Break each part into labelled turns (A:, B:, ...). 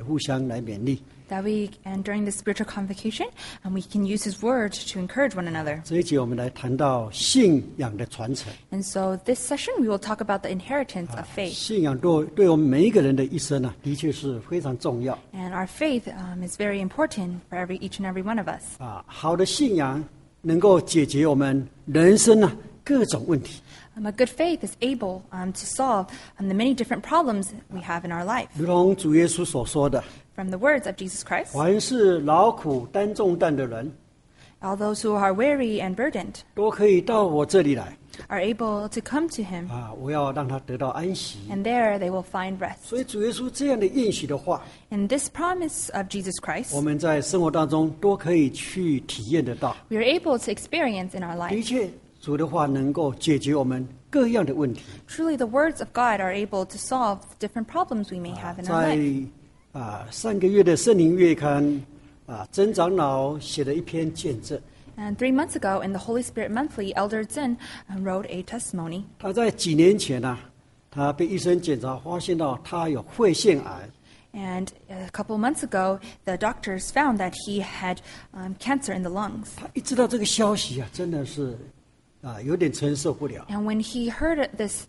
A: 互相来勉励。
B: That we, and during the spiritual convocation, we can use His Word to encourage one another.
A: 这一节我们来谈到信仰的传承。
B: And so this session we will talk about the inheritance of faith.
A: 信仰对我们每一个人的一生的确是非常重要。
B: And our faith is very important for each and every one of us.
A: 好的信仰能够解决我们人生各种问题。
B: A good faith is able to solve the many different problems we have in our life.
A: 如同主耶稣所说的
B: From the words of Jesus Christ,
A: 凡是劳苦担重担的人
B: all those who are weary and burdened
A: 都可以到我这里来
B: are able to come to Him,
A: 我要让他得到安息。
B: and there they will find rest.
A: 所以主耶稣这样的应许的话，
B: And this promise of Jesus Christ,
A: 我们在生活当中都可以去体验得到。
B: we are able to experience in our
A: 的
B: life.
A: 确主的话能够解决我们各样的问题。
B: Truly, the words of God are able to solve different problems we may have in our
A: 在
B: life.
A: 上个月的圣灵月刊曾长老写了一篇见证。
B: And 3 months ago, in the Holy Spirit Monthly, Elder Zin wrote a testimony.
A: 他在几年前他被医生检查发现到他有肺腺癌。
B: And a couple of months ago, the doctors found that he had cancer in the lungs.
A: 他一知道这个消息真的是有点承受不了。
B: And when he heard this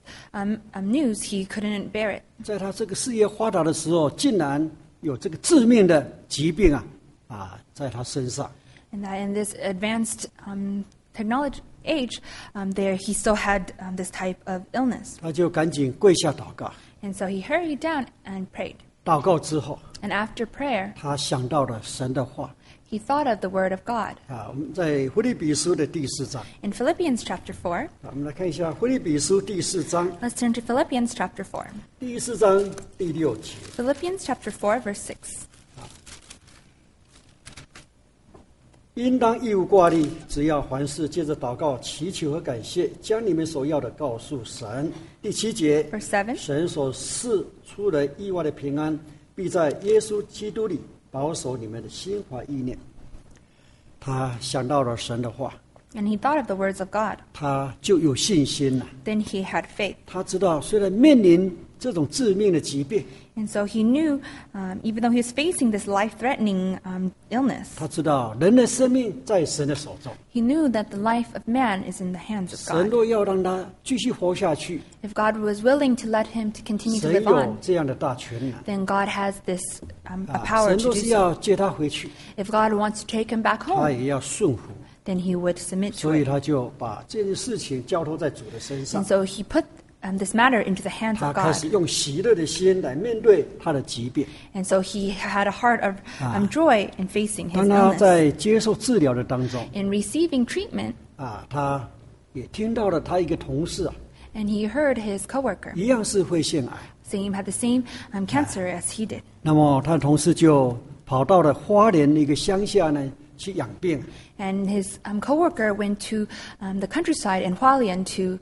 B: news, he couldn't bear it.
A: 在他这个事业发达的时候，竟然有这个致命的疾病在他身上。
B: And that in this advanced technology age, there he still had this type of illness.
A: 他就赶紧跪下祷告。
B: And so he hurried down and prayed.
A: 祷告之后，
B: And after prayer,
A: 他想到了神的话。
B: he thought of the word of God.
A: 我们在腓立比书的第4章。
B: In Philippians chapter 4,
A: 我们来看一下腓立比书第4章
B: let's turn to Philippians chapter 4.
A: 第4章第6节。
B: Philippians chapter 4, verse 6.
A: 应当义无挂虑，只要凡事借着祷告、祈求和感谢，将你们所要的告诉神。第7节，
B: Verse 7.
A: 神所赐出人意外的平安，必在耶稣基督里保守你们的心怀意念。他想到了神的话，
B: And he thought of the words of God.
A: 他就有信心了。
B: Then he had faith.
A: 他知道，虽然面临这种致命的疾病，
B: And so he knew, even though he was facing this life-threatening illness,
A: 他知道人的生命在神的手中。
B: he knew that the life of man is in the hands of
A: 神
B: God.
A: 若要让他继续活下去，
B: If God was willing to let him to continue to
A: 神
B: live
A: 有
B: on,
A: 这样的大权能。
B: then God has this a power
A: 神
B: to
A: 若
B: do
A: 是
B: so.
A: 要接他回去，
B: If God wants to take him back
A: 他
B: home,
A: 也要顺服。
B: then he would submit to
A: 所以
B: it.
A: 他就把这件事情交托在主的身上
B: And，so he put this matter into the hands
A: 他
B: of
A: 开始
B: God.
A: 用喜乐的心来面对他的疾病。
B: And so he had a heart of joy in facing his
A: 当他
B: illness.
A: 在接受治疗的当中，
B: In receiving treatment,
A: 他也听到了他一个同事
B: and he heard his coworker
A: 一样是肺腺癌。
B: saying he had the same cancer as he did.
A: 那么他的同事就跑到了花莲的一个乡下呢去养病。
B: And his coworker went to the countryside in Hualien to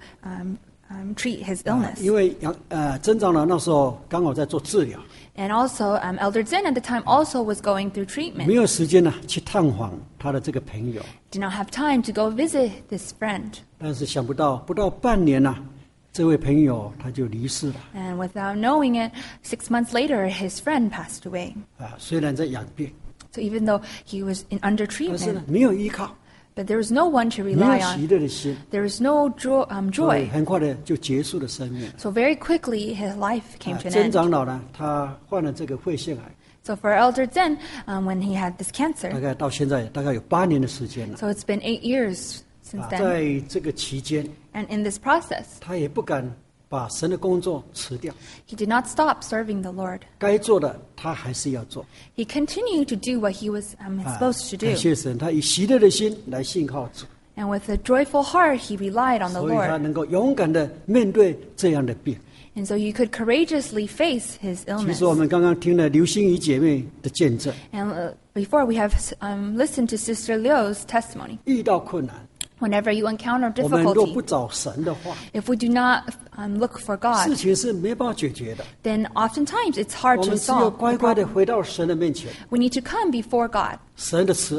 B: treat his illness.
A: 因为曾长老那时候刚好在做治疗，
B: And also, Elder Zin at the time also was going through treatment.
A: 没有时间去探访他的这个朋友。
B: Did not have time to go visit this friend.
A: 但是想不到不到半年这位朋友他就离世了。
B: And without knowing it, 6 months later, his friend passed away.
A: 虽然在养病，
B: So even though he was under
A: 但是
B: treatment,
A: 没有依靠，
B: but there was no one to
A: 没
B: rely
A: 有喜
B: on.
A: 乐的心，
B: There was no
A: 所以
B: joy.
A: 很快的就结束了生命。
B: So very quickly, his life came to an
A: 曾
B: end.
A: 长老他患了这个肺腺癌，
B: So for Elder Zin, when he had this
A: 大
B: cancer,
A: 概到现在大概有8年的时间了。
B: so it's been 8 years since then.
A: 在这个期间，
B: And in this process,
A: 他也不敢把神的工作辞掉，
B: he did not stop serving the Lord.
A: 该做的他还是要做。
B: He continued to do what he was supposed to
A: 感
B: do.
A: 谢神，他以喜乐的心来信靠主，
B: And with a joyful heart, he relied on the
A: 所以他
B: Lord.
A: 能够勇敢的面对这样的病。
B: And so he could courageously face his
A: 其
B: illness.
A: 实我们刚刚听了刘心怡姐妹的见证，
B: And before we have listened to Sister Liu's testimony.
A: 遇到困难，
B: Whenever you encounter
A: 我们若
B: difficulty,
A: 不找神的话，
B: if we do not look for
A: 事
B: God,
A: 情是没办法解决的。
B: then oftentimes it's hard
A: 我
B: to
A: 们只有
B: solve
A: 乖
B: the
A: 乖的
B: problem.
A: 回到神的面前，
B: We need to come before God.
A: 神的慈爱，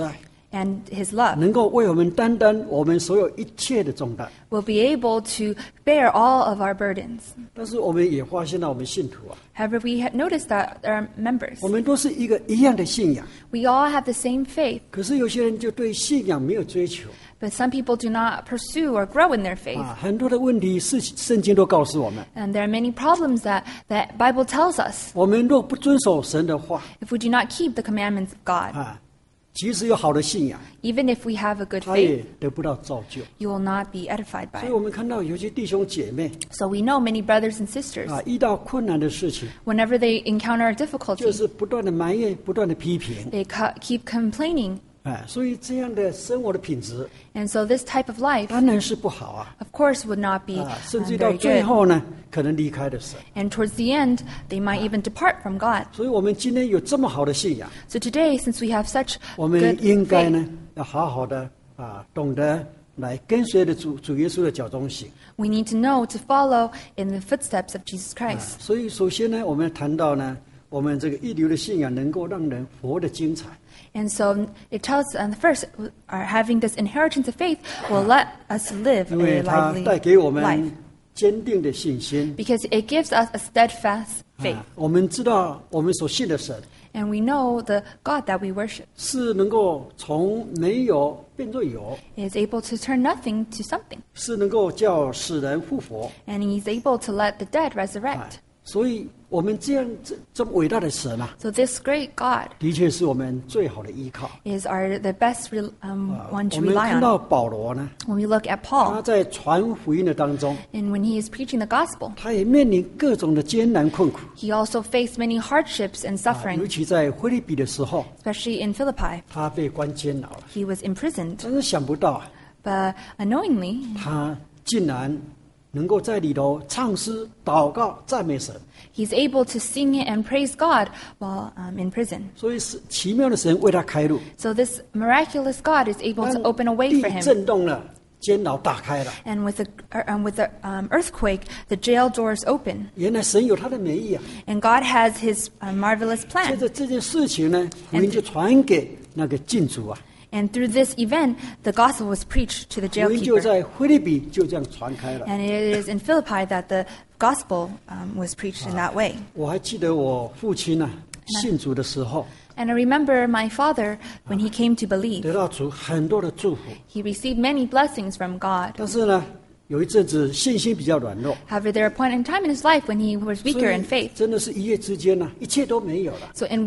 B: and His love
A: 能够为我们担当我们所有一切的重担。
B: will be able to bear all of our burdens.
A: 但是我们也发现了，我们信徒啊，
B: However, we had noticed that our members,
A: 我们都是一样的信仰，
B: we all have the same faith,
A: 可是有些人就对信仰没有追求
B: but some people do not pursue or grow in their faith.
A: 啊，很多的问题是圣经都告诉我们，
B: And there are many problems that Bible tells us.
A: 我们若不遵守神的话
B: If we do not keep the commandments of God,
A: 啊，即使有好的信仰，
B: even if we have a good
A: 他
B: faith,
A: 也得不到造就。
B: you will not be edified
A: 所
B: by
A: 以
B: it.
A: 我们看到有些弟兄姐妹
B: So we know many brothers and sisters,
A: 啊，遇到困难的事情，
B: whenever they encounter a
A: 就
B: difficulty,
A: 是不断的埋怨，不断的批评，
B: they keep complaining.
A: 哎，所以这样的生活的品质
B: And so this type of life,
A: 当然是不好啊，
B: of course, would not be
A: 啊，甚至到
B: very
A: 最
B: good.
A: 后呢，可能离开了神。
B: And towards the end, they might even depart from God.
A: 所以我们今天有这么好的信仰，
B: So today, since we have such
A: 我们
B: good
A: 应该
B: faith,
A: 呢，要好好的啊，懂得来跟随着主耶稣的脚中行。
B: we need to know to follow in the footsteps of Jesus
A: 啊
B: Christ.
A: 所以首先呢，我们谈到呢，我们这个一流的信仰能够让人活得精彩。
B: And so it tells us, first, having this inheritance of faith will let us live
A: 因为
B: a
A: 它
B: lively
A: 带给我
B: life.
A: 们坚定的信心。
B: Because it gives us a steadfast faith.
A: 啊，我们知道我们所信的神
B: And we know the God that we worship
A: 是能够从没有变作有，
B: is able to turn nothing to something.
A: 是能够叫死人复活。
B: And He's able to let the dead
A: 啊
B: resurrect.
A: 所以我们这么伟大的神啊，
B: So this great God
A: 的确是我们最好的依靠。
B: is the best one
A: 我
B: to
A: 们
B: rely
A: 看到
B: on.
A: 保罗呢，
B: When we look at
A: 他
B: Paul,
A: 在传福音的当中，
B: and when he is preaching the gospel,
A: 他也面临各种的艰难困苦。
B: he also faced many hardships and
A: 尤
B: suffering,
A: 其在腓立比的时候，
B: especially in Philippi.
A: 他被关监牢了。
B: He was imprisoned,
A: 但是想不到啊，
B: but unknowingly,
A: 他竟然能够在里头唱诗、祷告、赞美神。
B: he's able to sing and praise God while in prison.
A: 所以是奇妙的神为他开路，
B: So this miraculous God is able to open a way
A: 地
B: for him.
A: 震动了，监牢打开了。
B: And with the earthquake, the jail doors open.
A: 原来神有他的美意啊！
B: And God has His marvelous
A: 接
B: plan.
A: 着这件事情呢，福音就传给那个禁主啊，
B: And through this event, the gospel was preached to the
A: 福音就
B: jailkeeper.
A: 在腓立比就这样传开了。
B: And it is in Philippi that the gospel was preached in that way.
A: 我还记得我父亲呢、信主的时候，
B: And I remember my father, when he came to believe,
A: 得到主很多的祝福，
B: he received many blessings from God.
A: 但是呢，有一阵子信心比较软弱，
B: However, there are point in time in his life when he was
A: 所
B: weaker in
A: 以
B: faith.
A: 真的是一夜之间呢、一切都没有了。
B: So in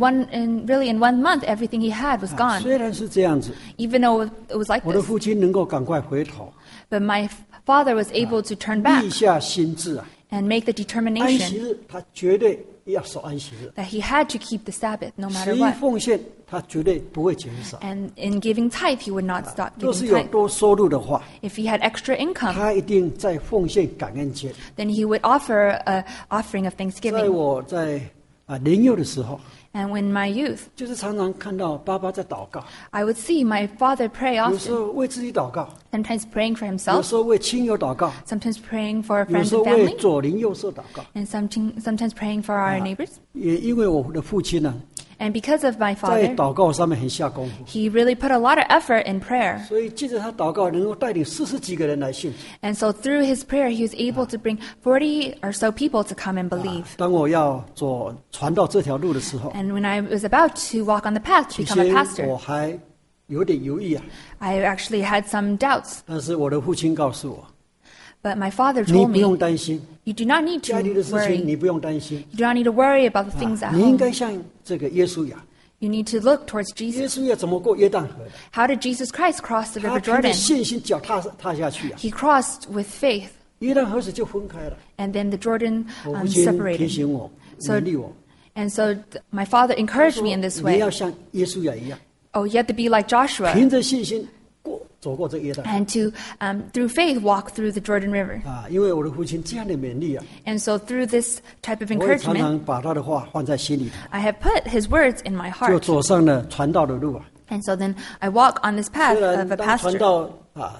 B: 1 month, everything he had was
A: 啊
B: gone.
A: 虽然是这样子，
B: Even though it was like
A: 我的
B: this,
A: 父亲能够赶快回头，
B: but my father was able to turn back
A: 立下心志啊，
B: and make the
A: 安息
B: determination
A: 日他绝对要守安息日，
B: that he had to keep the Sabbath no
A: 十
B: matter
A: 一
B: what.
A: 奉献他绝对不会减少。
B: And in giving tithe, he would not stop
A: 若是
B: giving
A: 有
B: tithe.
A: 多收入的话，
B: If he had extra income,
A: 他一定在奉献感恩节。
B: then he would offer an offering of
A: 在
B: thanksgiving.
A: 我在年幼的时候，
B: And when my youth,
A: 就是常常看到爸爸在祷告，
B: I would see my father pray
A: 有时
B: often,
A: 候为自己祷告，
B: sometimes praying for
A: 有
B: himself,
A: 时候为亲友祷告，
B: sometimes praying for
A: 有
B: friends
A: 时候
B: and
A: 为
B: family,
A: 左邻右舍祷告。
B: and sometimes praying for our neighbors.
A: 也因为我的父亲呢，
B: And because of my
A: 在
B: father,
A: 祷告上面很下功夫，
B: he really put a lot of effort in prayer.
A: 所以借着他祷告，能够带领40几个人来信主。
B: And so through his prayer, he was able to bring 40 or so people to come and believe.
A: 当我要传道这条路的时候，
B: And when I was about to walk on the path to
A: 起
B: become a
A: 先
B: pastor,
A: 我还有点犹豫啊，
B: I actually had some doubts.
A: 但是我的父亲告诉我，
B: But my father
A: 你
B: told
A: 不用
B: me,
A: 担心
B: you do not need
A: 家里的
B: to
A: 事情，
B: worry.
A: 你不用担心，
B: You do not need to worry about the things at
A: 你应
B: home.
A: 该像这个耶稣一样，
B: You need to look towards
A: 耶
B: Jesus.
A: 稣要怎么过约旦河的？
B: How did Jesus Christ cross the
A: 他
B: River
A: 凭着
B: Jordan?
A: 信心脚踏下去啊，
B: He crossed with faith,
A: 约旦河水就分开了。
B: and then the Jordan
A: 我父亲提
B: separated.
A: 醒我，
B: So-
A: 勉励我，
B: And so my father encouraged me in this
A: 你
B: way.
A: 要像耶稣一样，
B: Oh, you have to be like Joshua
A: 凭着信心走过这约旦河
B: and to, through faith, walk through the Jordan River.
A: 啊！因为我的父亲这样的勉励啊，
B: And so through this type of
A: 我也常
B: encouragement,
A: 常把他的话放在心里头，
B: I have put his words in my
A: 就
B: heart.
A: 走上了传道的路啊。
B: And so then I walk on this path
A: 虽然
B: of a
A: 当传
B: pastor.
A: 道啊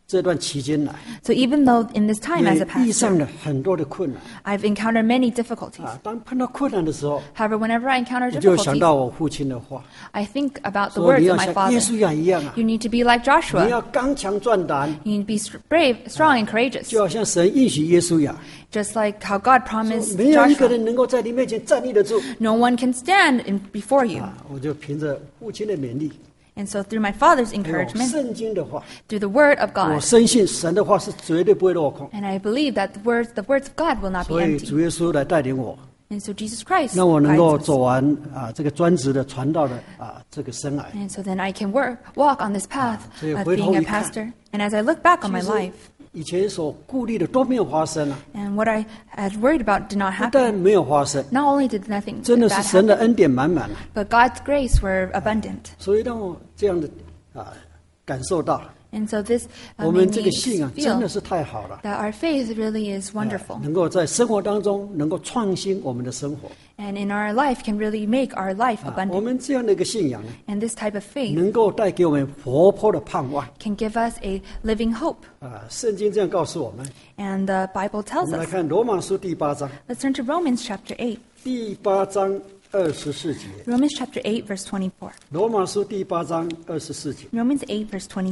A: 这段期间来，
B: So even though in this time as a
A: 也遇上
B: pastor,
A: 了很多的困难
B: I've encountered many difficulties.
A: 当碰到困难的时候，
B: However, whenever I encounter
A: 我就想
B: difficulties,
A: 到我父亲的话，
B: I think about the
A: 说你
B: words
A: 要
B: of my
A: 像耶
B: father.
A: 稣亚一样
B: You need to be like
A: 你
B: Joshua.
A: 要刚强壮胆，
B: You need to be brave, strong, and courageous.
A: 就好像神应许耶稣亚，
B: Just like how God promised
A: 没有一个
B: Joshua.
A: 人能够在你面前站立得住。
B: No one can stand before you.
A: 我就凭着父亲的勉励，
B: And so through my father's
A: 还有
B: encouragement,
A: 圣经的话，
B: through the word of
A: 我
B: God,
A: 深信神的话是绝对不会落空。
B: and I believe that the words of God will not be
A: 所以
B: empty.
A: 主耶稣来带领我，
B: And so Jesus Christ
A: 让我能够
B: guides us.
A: 走完这个专职的传道的这个生涯。
B: And so then I can walk on this path
A: 所以
B: of
A: 回头
B: being a
A: 一看，
B: pastor. And as I look back on my
A: 其实
B: life,
A: 以前所顾虑的都没有发生啊，
B: and what I had worried about did not
A: 不但
B: happen.
A: 没有发生，
B: Not only did nothing
A: 真的是
B: bad
A: 神的
B: happen,
A: 恩典满满啊。
B: but God's grace were abundant.
A: 所以让我这样的感受到，
B: And so this
A: 我
B: made
A: 们
B: me
A: 这个信啊，真的
B: feel
A: 是太好了。
B: that our faith really is wonderful.
A: 能够在生活当中能够创新我们的生活。
B: And in our life can really make our life
A: 我
B: abundant.
A: 们这样的一个信仰呢，
B: And this type of faith
A: 能够带给我们活泼的盼望。
B: can give us a living hope.
A: 圣经这样告诉我们。
B: And the Bible
A: 我
B: tells
A: 们来
B: us.
A: 看罗马书第8章，
B: Let's turn to Romans chapter 8.
A: 第8章24节。
B: Romans chapter 8, verse 24.
A: 罗马书第8章24节。
B: Romans 8, verse 24.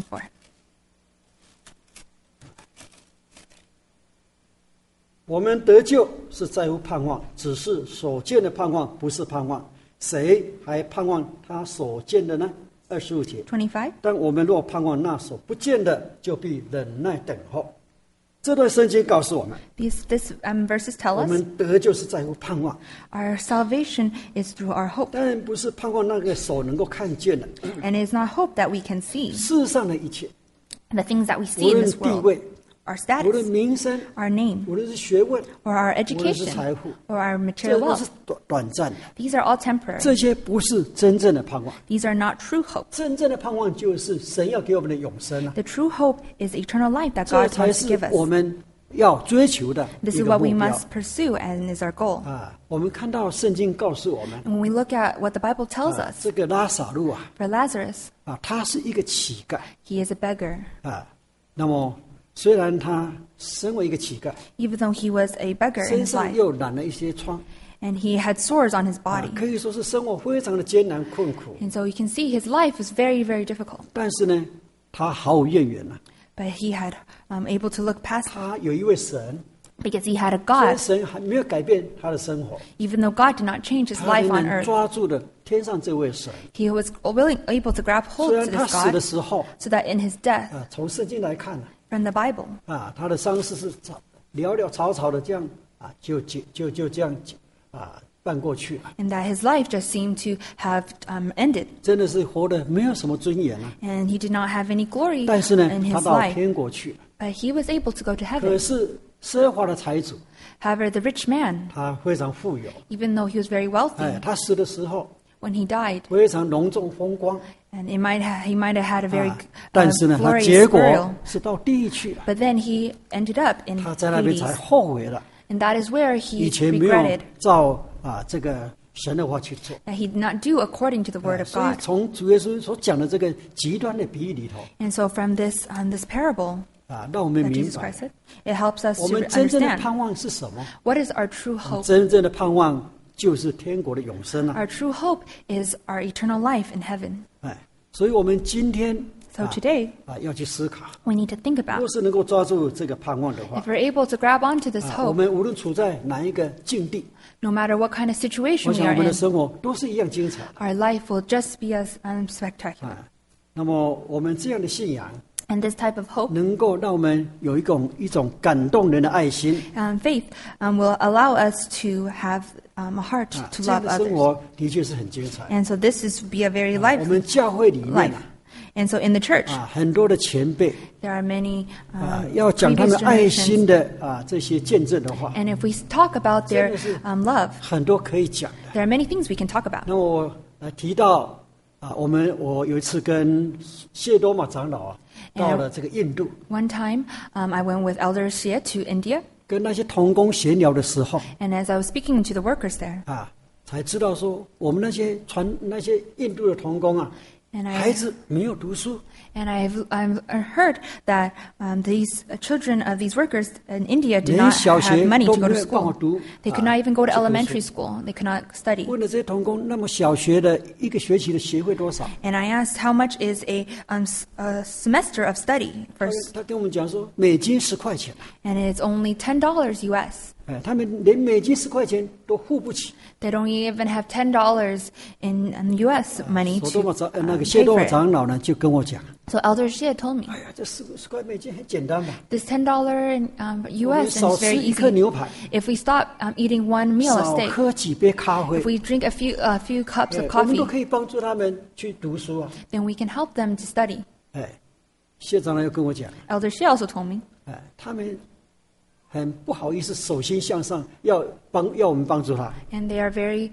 A: 我们得救是在乎盼望，只是所见的盼望不是盼望，谁还盼望他所见的呢？25节。
B: 25.
A: 但我们若盼望那所不见的，就必忍耐等候。这段圣经告诉我们，
B: These verses tell
A: 我
B: us
A: 们得救是在乎盼望，
B: our salvation is through our hope.
A: 当然不是盼望那个手能够看见的。
B: And it is not hope that we can see.
A: 世上的一切，
B: The things that we
A: 无
B: see in
A: 论
B: this
A: 地
B: world,
A: 位，
B: our
A: 无论
B: status,
A: 名声，
B: our name,
A: 无论是学问，
B: or our
A: 无论是
B: education,
A: 财富，
B: or our
A: 这
B: material
A: 都是
B: wealth.
A: 短暂的。
B: These are all temporary.
A: 这些不是真正的盼望，
B: These are not true hope.
A: 真正的盼望就是神要给我们的永生啊！
B: The true hope is eternal life that
A: 这
B: God
A: 才
B: wants to
A: 是
B: give
A: 我
B: us.
A: 们要追求的
B: This
A: 一
B: is
A: 个
B: what
A: 目
B: we
A: 标
B: must pursue and is our goal.
A: 我们看到圣经告诉我们，
B: And when we look at what the Bible tells us,
A: 这个拉撒路啊，
B: for Lazarus,
A: 他是一个乞丐
B: he is a beggar.
A: 那么虽然他身为一个乞丐，
B: Even though he was a beggar in
A: 身
B: his
A: 上
B: life,
A: 又染了一些疮，
B: and he had sores on his body.
A: 可以说是生活非常的艰难困苦。
B: And so you can see his life was very, very difficult.
A: 但是呢，他毫无怨言啊，
B: But he had able to look past
A: 他有一位神，
B: because he had a
A: 虽然
B: God.
A: 神还没有改变他的生活，
B: Even though God did not change his
A: 他
B: life
A: 仍
B: on
A: 然
B: earth,
A: 抓住了天上这位神。
B: he was able to grab
A: 虽
B: hold
A: 然
B: to
A: 他
B: this
A: 死的
B: God
A: 时候，
B: so that in his death,
A: 从圣经来看呢，
B: from the Bible,
A: 他的伤势是潦潦草草的这样就这样办过去了，
B: and that his life just seemed to have ended.
A: 真的是活得没有什么尊严啊。
B: And he did not have any glory
A: 但是呢
B: in，
A: 他
B: his
A: 到
B: life.
A: 天国去了。
B: But he was able to go to
A: 可
B: heaven.
A: 是奢华的财主，
B: However, the rich man,
A: 他非常富有，
B: even though he was very wealthy,
A: 他死的时候
B: when he died,
A: 非常隆重风光，
B: and he might have had a very
A: 但是呢，他
B: glorious
A: 结果
B: burial,
A: 是到地狱去了，
B: but then he ended up in
A: 他在那边才
B: Hades.
A: 后悔了，
B: And that is where
A: 以
B: he
A: 前没有
B: regretted
A: 照这个神的话去做。
B: that he did not do according to the word of
A: 所以
B: God.
A: 从主耶稣所讲的这个极端的比喻里头
B: And so from this parable
A: 让我们
B: that
A: 明
B: Jesus
A: 白
B: Christ said, it helps us
A: 我
B: to
A: 们真正的
B: understand
A: 盼望是什么？
B: what is our true hope.
A: 真正的盼望就是天国的永生啊！
B: Our true hope is our eternal life in heaven.
A: 所以我们今天
B: So today,
A: 要去思考，
B: we need to think about
A: 若是能够抓住这个盼望的话
B: if，we're able to grab onto this
A: 我
B: hope,
A: 们无论处在哪一个境地，
B: no matter what kind of
A: 我
B: situation we
A: 想
B: are
A: 我们的
B: in,
A: 生活都是一样精彩。
B: our life will just be as spectacular.
A: 那么我们这样的信仰，
B: And this type of hope
A: 能够让我们有一种感动人的爱心，
B: faith will allow us to have a heart to
A: 这样
B: love
A: 的生
B: others.
A: 活的确是很精彩。
B: And so this is be a very
A: 我
B: lively
A: 们教会里面
B: life. And so in the church,
A: 很多的前辈
B: there are many
A: 要讲他
B: previous
A: 们爱
B: generations.
A: 心的这些见证的话，
B: And if we talk about their
A: 真的是
B: love,
A: 很多可以讲的。
B: there are many things we can talk about.
A: 那我提到我有一次跟谢多玛长老到了这个印度，
B: One time, I went with Elder Xie to India,
A: 跟那些同工闲聊的时候
B: and as I was speaking to the workers there,
A: 才知道说我们那些印度的同工
B: And
A: 孩子没有读书，
B: And I've heard that these children of these workers in India do
A: 连
B: not
A: 小
B: have
A: 学
B: money
A: 都
B: to
A: 没
B: go to
A: 有办法
B: school.
A: 读
B: They could not even go to
A: 去读书
B: elementary school. They could not study.
A: 问了这些童工，那么小学的一个学期的学费多少？
B: And I asked how much is a semester of study
A: 他
B: first,
A: 他跟我们讲说，美金10块钱，
B: and it's only $10 US.
A: 他们连美金10块钱都付不起。
B: They don't even have $10 in US money
A: 索多
B: to
A: 玛长那个
B: pay
A: 谢多
B: for
A: 玛
B: it.
A: 长老呢，就跟我讲，
B: So Elder Shia told me
A: 哎呀，这10块美金很简单嘛，
B: this $10 in
A: 我们
B: US
A: 少
B: is
A: 吃
B: very
A: 一颗
B: easy.
A: 牛排，
B: If we stop eating one meal of
A: 少
B: steak,
A: 喝几杯咖啡
B: if，we drink a few cups of
A: 我们都
B: coffee,
A: 可以帮助他们去读书啊。
B: then we can help them to study.
A: 哎，谢长老又跟我讲，
B: Elder Shia also told me
A: 哎，他们很不好意思，手心向上，要我们帮助他。
B: and they are very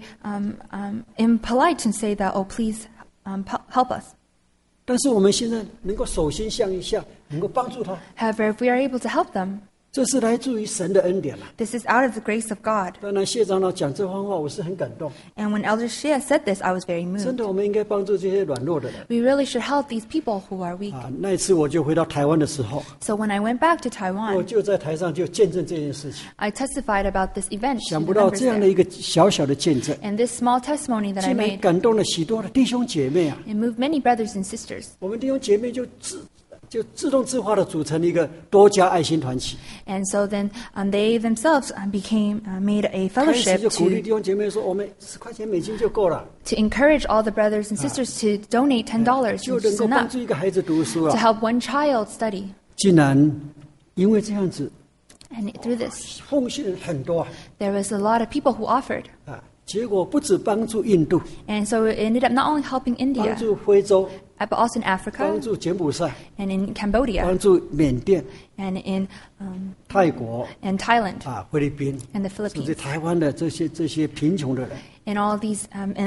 B: impolite to say that, oh, please help us.
A: 但是我们现在能够手心向下，能够帮助他，
B: However, if we are able to help them,
A: 这是来自于神的恩典了。
B: this is out of the grace of God.
A: 当然，谢长老讲这番话，我是很感动。
B: And when Elder Shia said this, I was very
A: 真
B: moved.
A: 的，我们应该帮助这些软弱的人
B: We really should help these people who are weak.
A: 啊！那一次我就回到台湾的时候，
B: So when I went back to
A: 我
B: Taiwan,
A: 就在台上就见证这件事情。
B: I testified about this event
A: 想
B: to
A: 不
B: the
A: 到
B: members
A: 这样的
B: there.
A: 一个小小的见证，
B: And this small testimony that I
A: 竟然
B: made,
A: 感动了许多的弟兄姐妹啊！
B: it moved many brothers and sisters.
A: 我们弟兄姐妹就自动自发的组成了一个多家爱心团体，
B: And so then they themselves made a
A: 开始
B: fellowship
A: 就鼓励
B: to
A: 弟兄姐妹说：“我们10块钱美金就够了，
B: encourage all the brothers and sisters to donate $10,
A: 就
B: which
A: 能
B: is
A: 够帮
B: enough
A: 助一个孩子读书
B: to
A: 了。
B: help one child study. ”
A: 竟然因为这样子，
B: And through this,
A: 奉献人很多
B: there was a lot of people who offered.
A: 结果不止帮助印度，
B: And so it ended up not only helping
A: 帮
B: India,
A: 助非洲，
B: but also in
A: 帮
B: Africa
A: 助柬埔寨，
B: and in Cambodia
A: 帮助缅甸、
B: and in
A: 泰国
B: and Thailand
A: 菲律宾，
B: and the
A: 甚至
B: Philippines
A: 台湾的这些贫穷的人。
B: and all these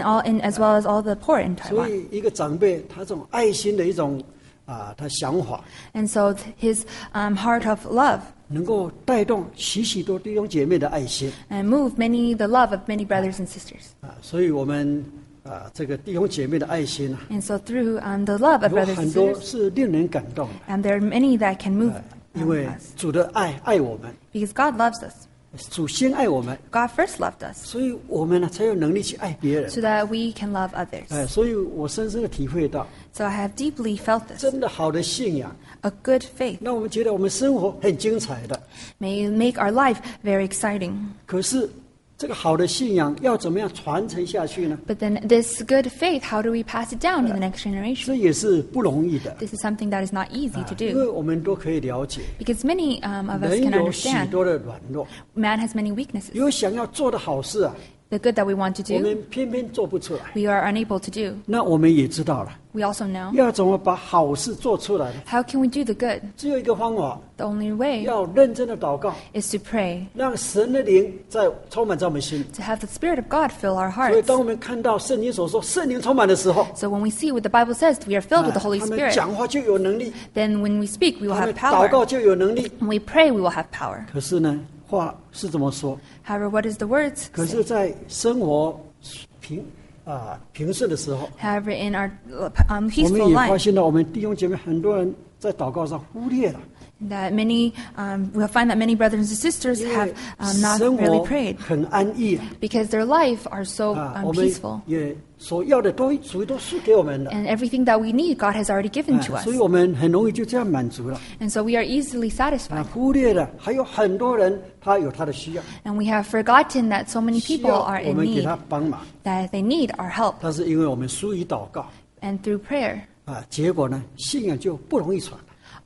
B: as well as all the poor in
A: 所
B: Taiwan.
A: 以，一个长辈他这种爱心的一种他想法，
B: And so his heart of love
A: 能够带动许多弟兄姐妹的爱心
B: and move the love of many brothers and sisters.
A: 所以我们这个弟兄姐妹的爱心
B: And so through the love of
A: 有
B: brothers
A: 很
B: and
A: 多
B: sisters,
A: 是令人感动的，
B: and there are many that can move
A: 因为
B: us
A: 主的爱我们，
B: because God loves us.
A: 主先爱我们，
B: God first loved us
A: 所以我们呢才有能力去爱别人。
B: so that we can love others.
A: 所以我深深的体会到，
B: So I have deeply felt this.
A: 真的好的信仰，
B: A good faith
A: 让我们觉得我们生活很精彩的。
B: may make our life very exciting.
A: 可是这个好的信仰要怎么样传承下去呢？
B: But then this good faith, how do we pass it down to the next generation?
A: 这也是不容易的，
B: This is something that is not easy to
A: 因为
B: do
A: 我们都可以了解，
B: because many of us
A: 人
B: can
A: 有许
B: understand
A: 多的软弱，
B: man has many weaknesses.
A: 有想要做的好事
B: The good that we want to
A: 我
B: do,
A: 们偏偏做不出来。
B: we are unable to do.
A: 那我们也知道了，
B: We also know
A: 要怎么把好事做出来呢？
B: how can we do the good?
A: 只有一个方法，
B: The only way
A: 要认真的祷告，
B: is to pray,
A: 让神的灵充满在我们心里。
B: to have the Spirit of God fill our
A: 所以，
B: hearts.
A: 当我们看到圣经所说圣灵充满的时候，
B: So when we see what the Bible says, we are filled with the Holy
A: 他们
B: Spirit.
A: 讲话就有能力，
B: Then when we speak, we will
A: 他
B: have
A: 们祷
B: power.
A: 告就有能力。
B: When we pray, we will have power.
A: 可是呢，话是这么说，
B: However, what is the words
A: 可
B: say?
A: 是，在生活平顺的时候，
B: However, in our
A: 我们
B: peaceful
A: 也发
B: life,
A: 现到我们弟兄姐妹很多人在祷告上忽略了，
B: that many we'll find that many brothers and sisters
A: 因
B: have
A: 为
B: not
A: 生
B: really
A: 活
B: prayed
A: 很安逸
B: because their life are so
A: 我们
B: peaceful,
A: 也所要的都属于都是给我们的，
B: and everything that we need, God has already given to us.
A: 所以我们很容易就这样满足了，
B: And so we are easily satisfied.
A: 忽略了还有很多人他有他的需要，
B: And we have forgotten that so many
A: 需
B: people
A: 要
B: are
A: 我
B: in
A: 们给
B: need,
A: 他帮忙，
B: that they need our help.
A: 但是因为我们疏于祷告
B: And through prayer,
A: 结果呢，信仰就不容易传了。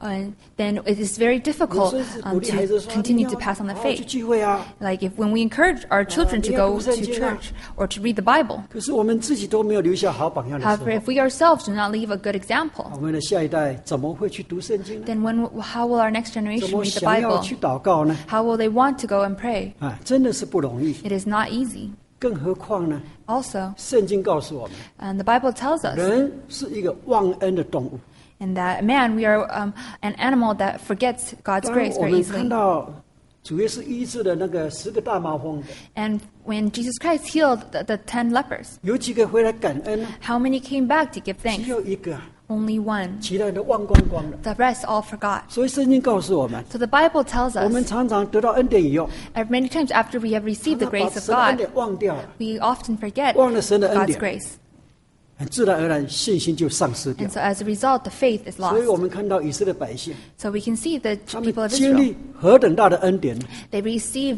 B: then it is very
A: 有
B: difficult
A: 时候是鼓励孩子
B: to
A: 说
B: continue
A: 你
B: to pass on the
A: 要好好去
B: faith.
A: 聚会啊，
B: Like if when we encourage our children to
A: 你要
B: go
A: 读圣
B: to
A: 经啊。
B: church or to read the Bible.
A: 可是我们自己都没有留下好榜样的时
B: However,
A: 候，
B: if we ourselves do not leave a good example,
A: 我们的下一代怎么会去读圣经呢？
B: then how will our next
A: 怎
B: generation
A: 么
B: read the
A: 想要
B: Bible?
A: 去祷告呢？
B: How will they want to go and pray?
A: 真的是不容易。
B: It is not easy.
A: 更何况呢？
B: Also,
A: 圣经告诉我们，
B: the Bible tells us
A: 人是一个忘恩的动物。
B: and that man, we are an animal that forgets God's
A: 当
B: grace
A: 我
B: very
A: 们看
B: easily.
A: 到主耶稣医治了那个10个大麻风的，
B: And when Jesus Christ healed the 10 lepers,
A: 有几个回来感恩呢？
B: how many came back to give
A: 只
B: thanks?
A: 有一个啊，
B: Only one.
A: 其他人都忘光光了。
B: The rest all forgot.
A: 所以圣经告诉我们，
B: So the Bible tells
A: 我们
B: us
A: 常常得到恩典以后，
B: many times after we have received the
A: 常常把
B: grace of
A: 神的恩
B: God,
A: 典忘掉了，
B: we often forget
A: 忘了神的恩
B: God's
A: 典，
B: grace.
A: 很自然而然信心就丧失掉
B: And。so as a result, the faith is
A: 所以我
B: lost.
A: 们看到以色列百姓，
B: So we can see the
A: 他们
B: people of
A: 经
B: Israel,
A: 历何等大的恩典，
B: they receive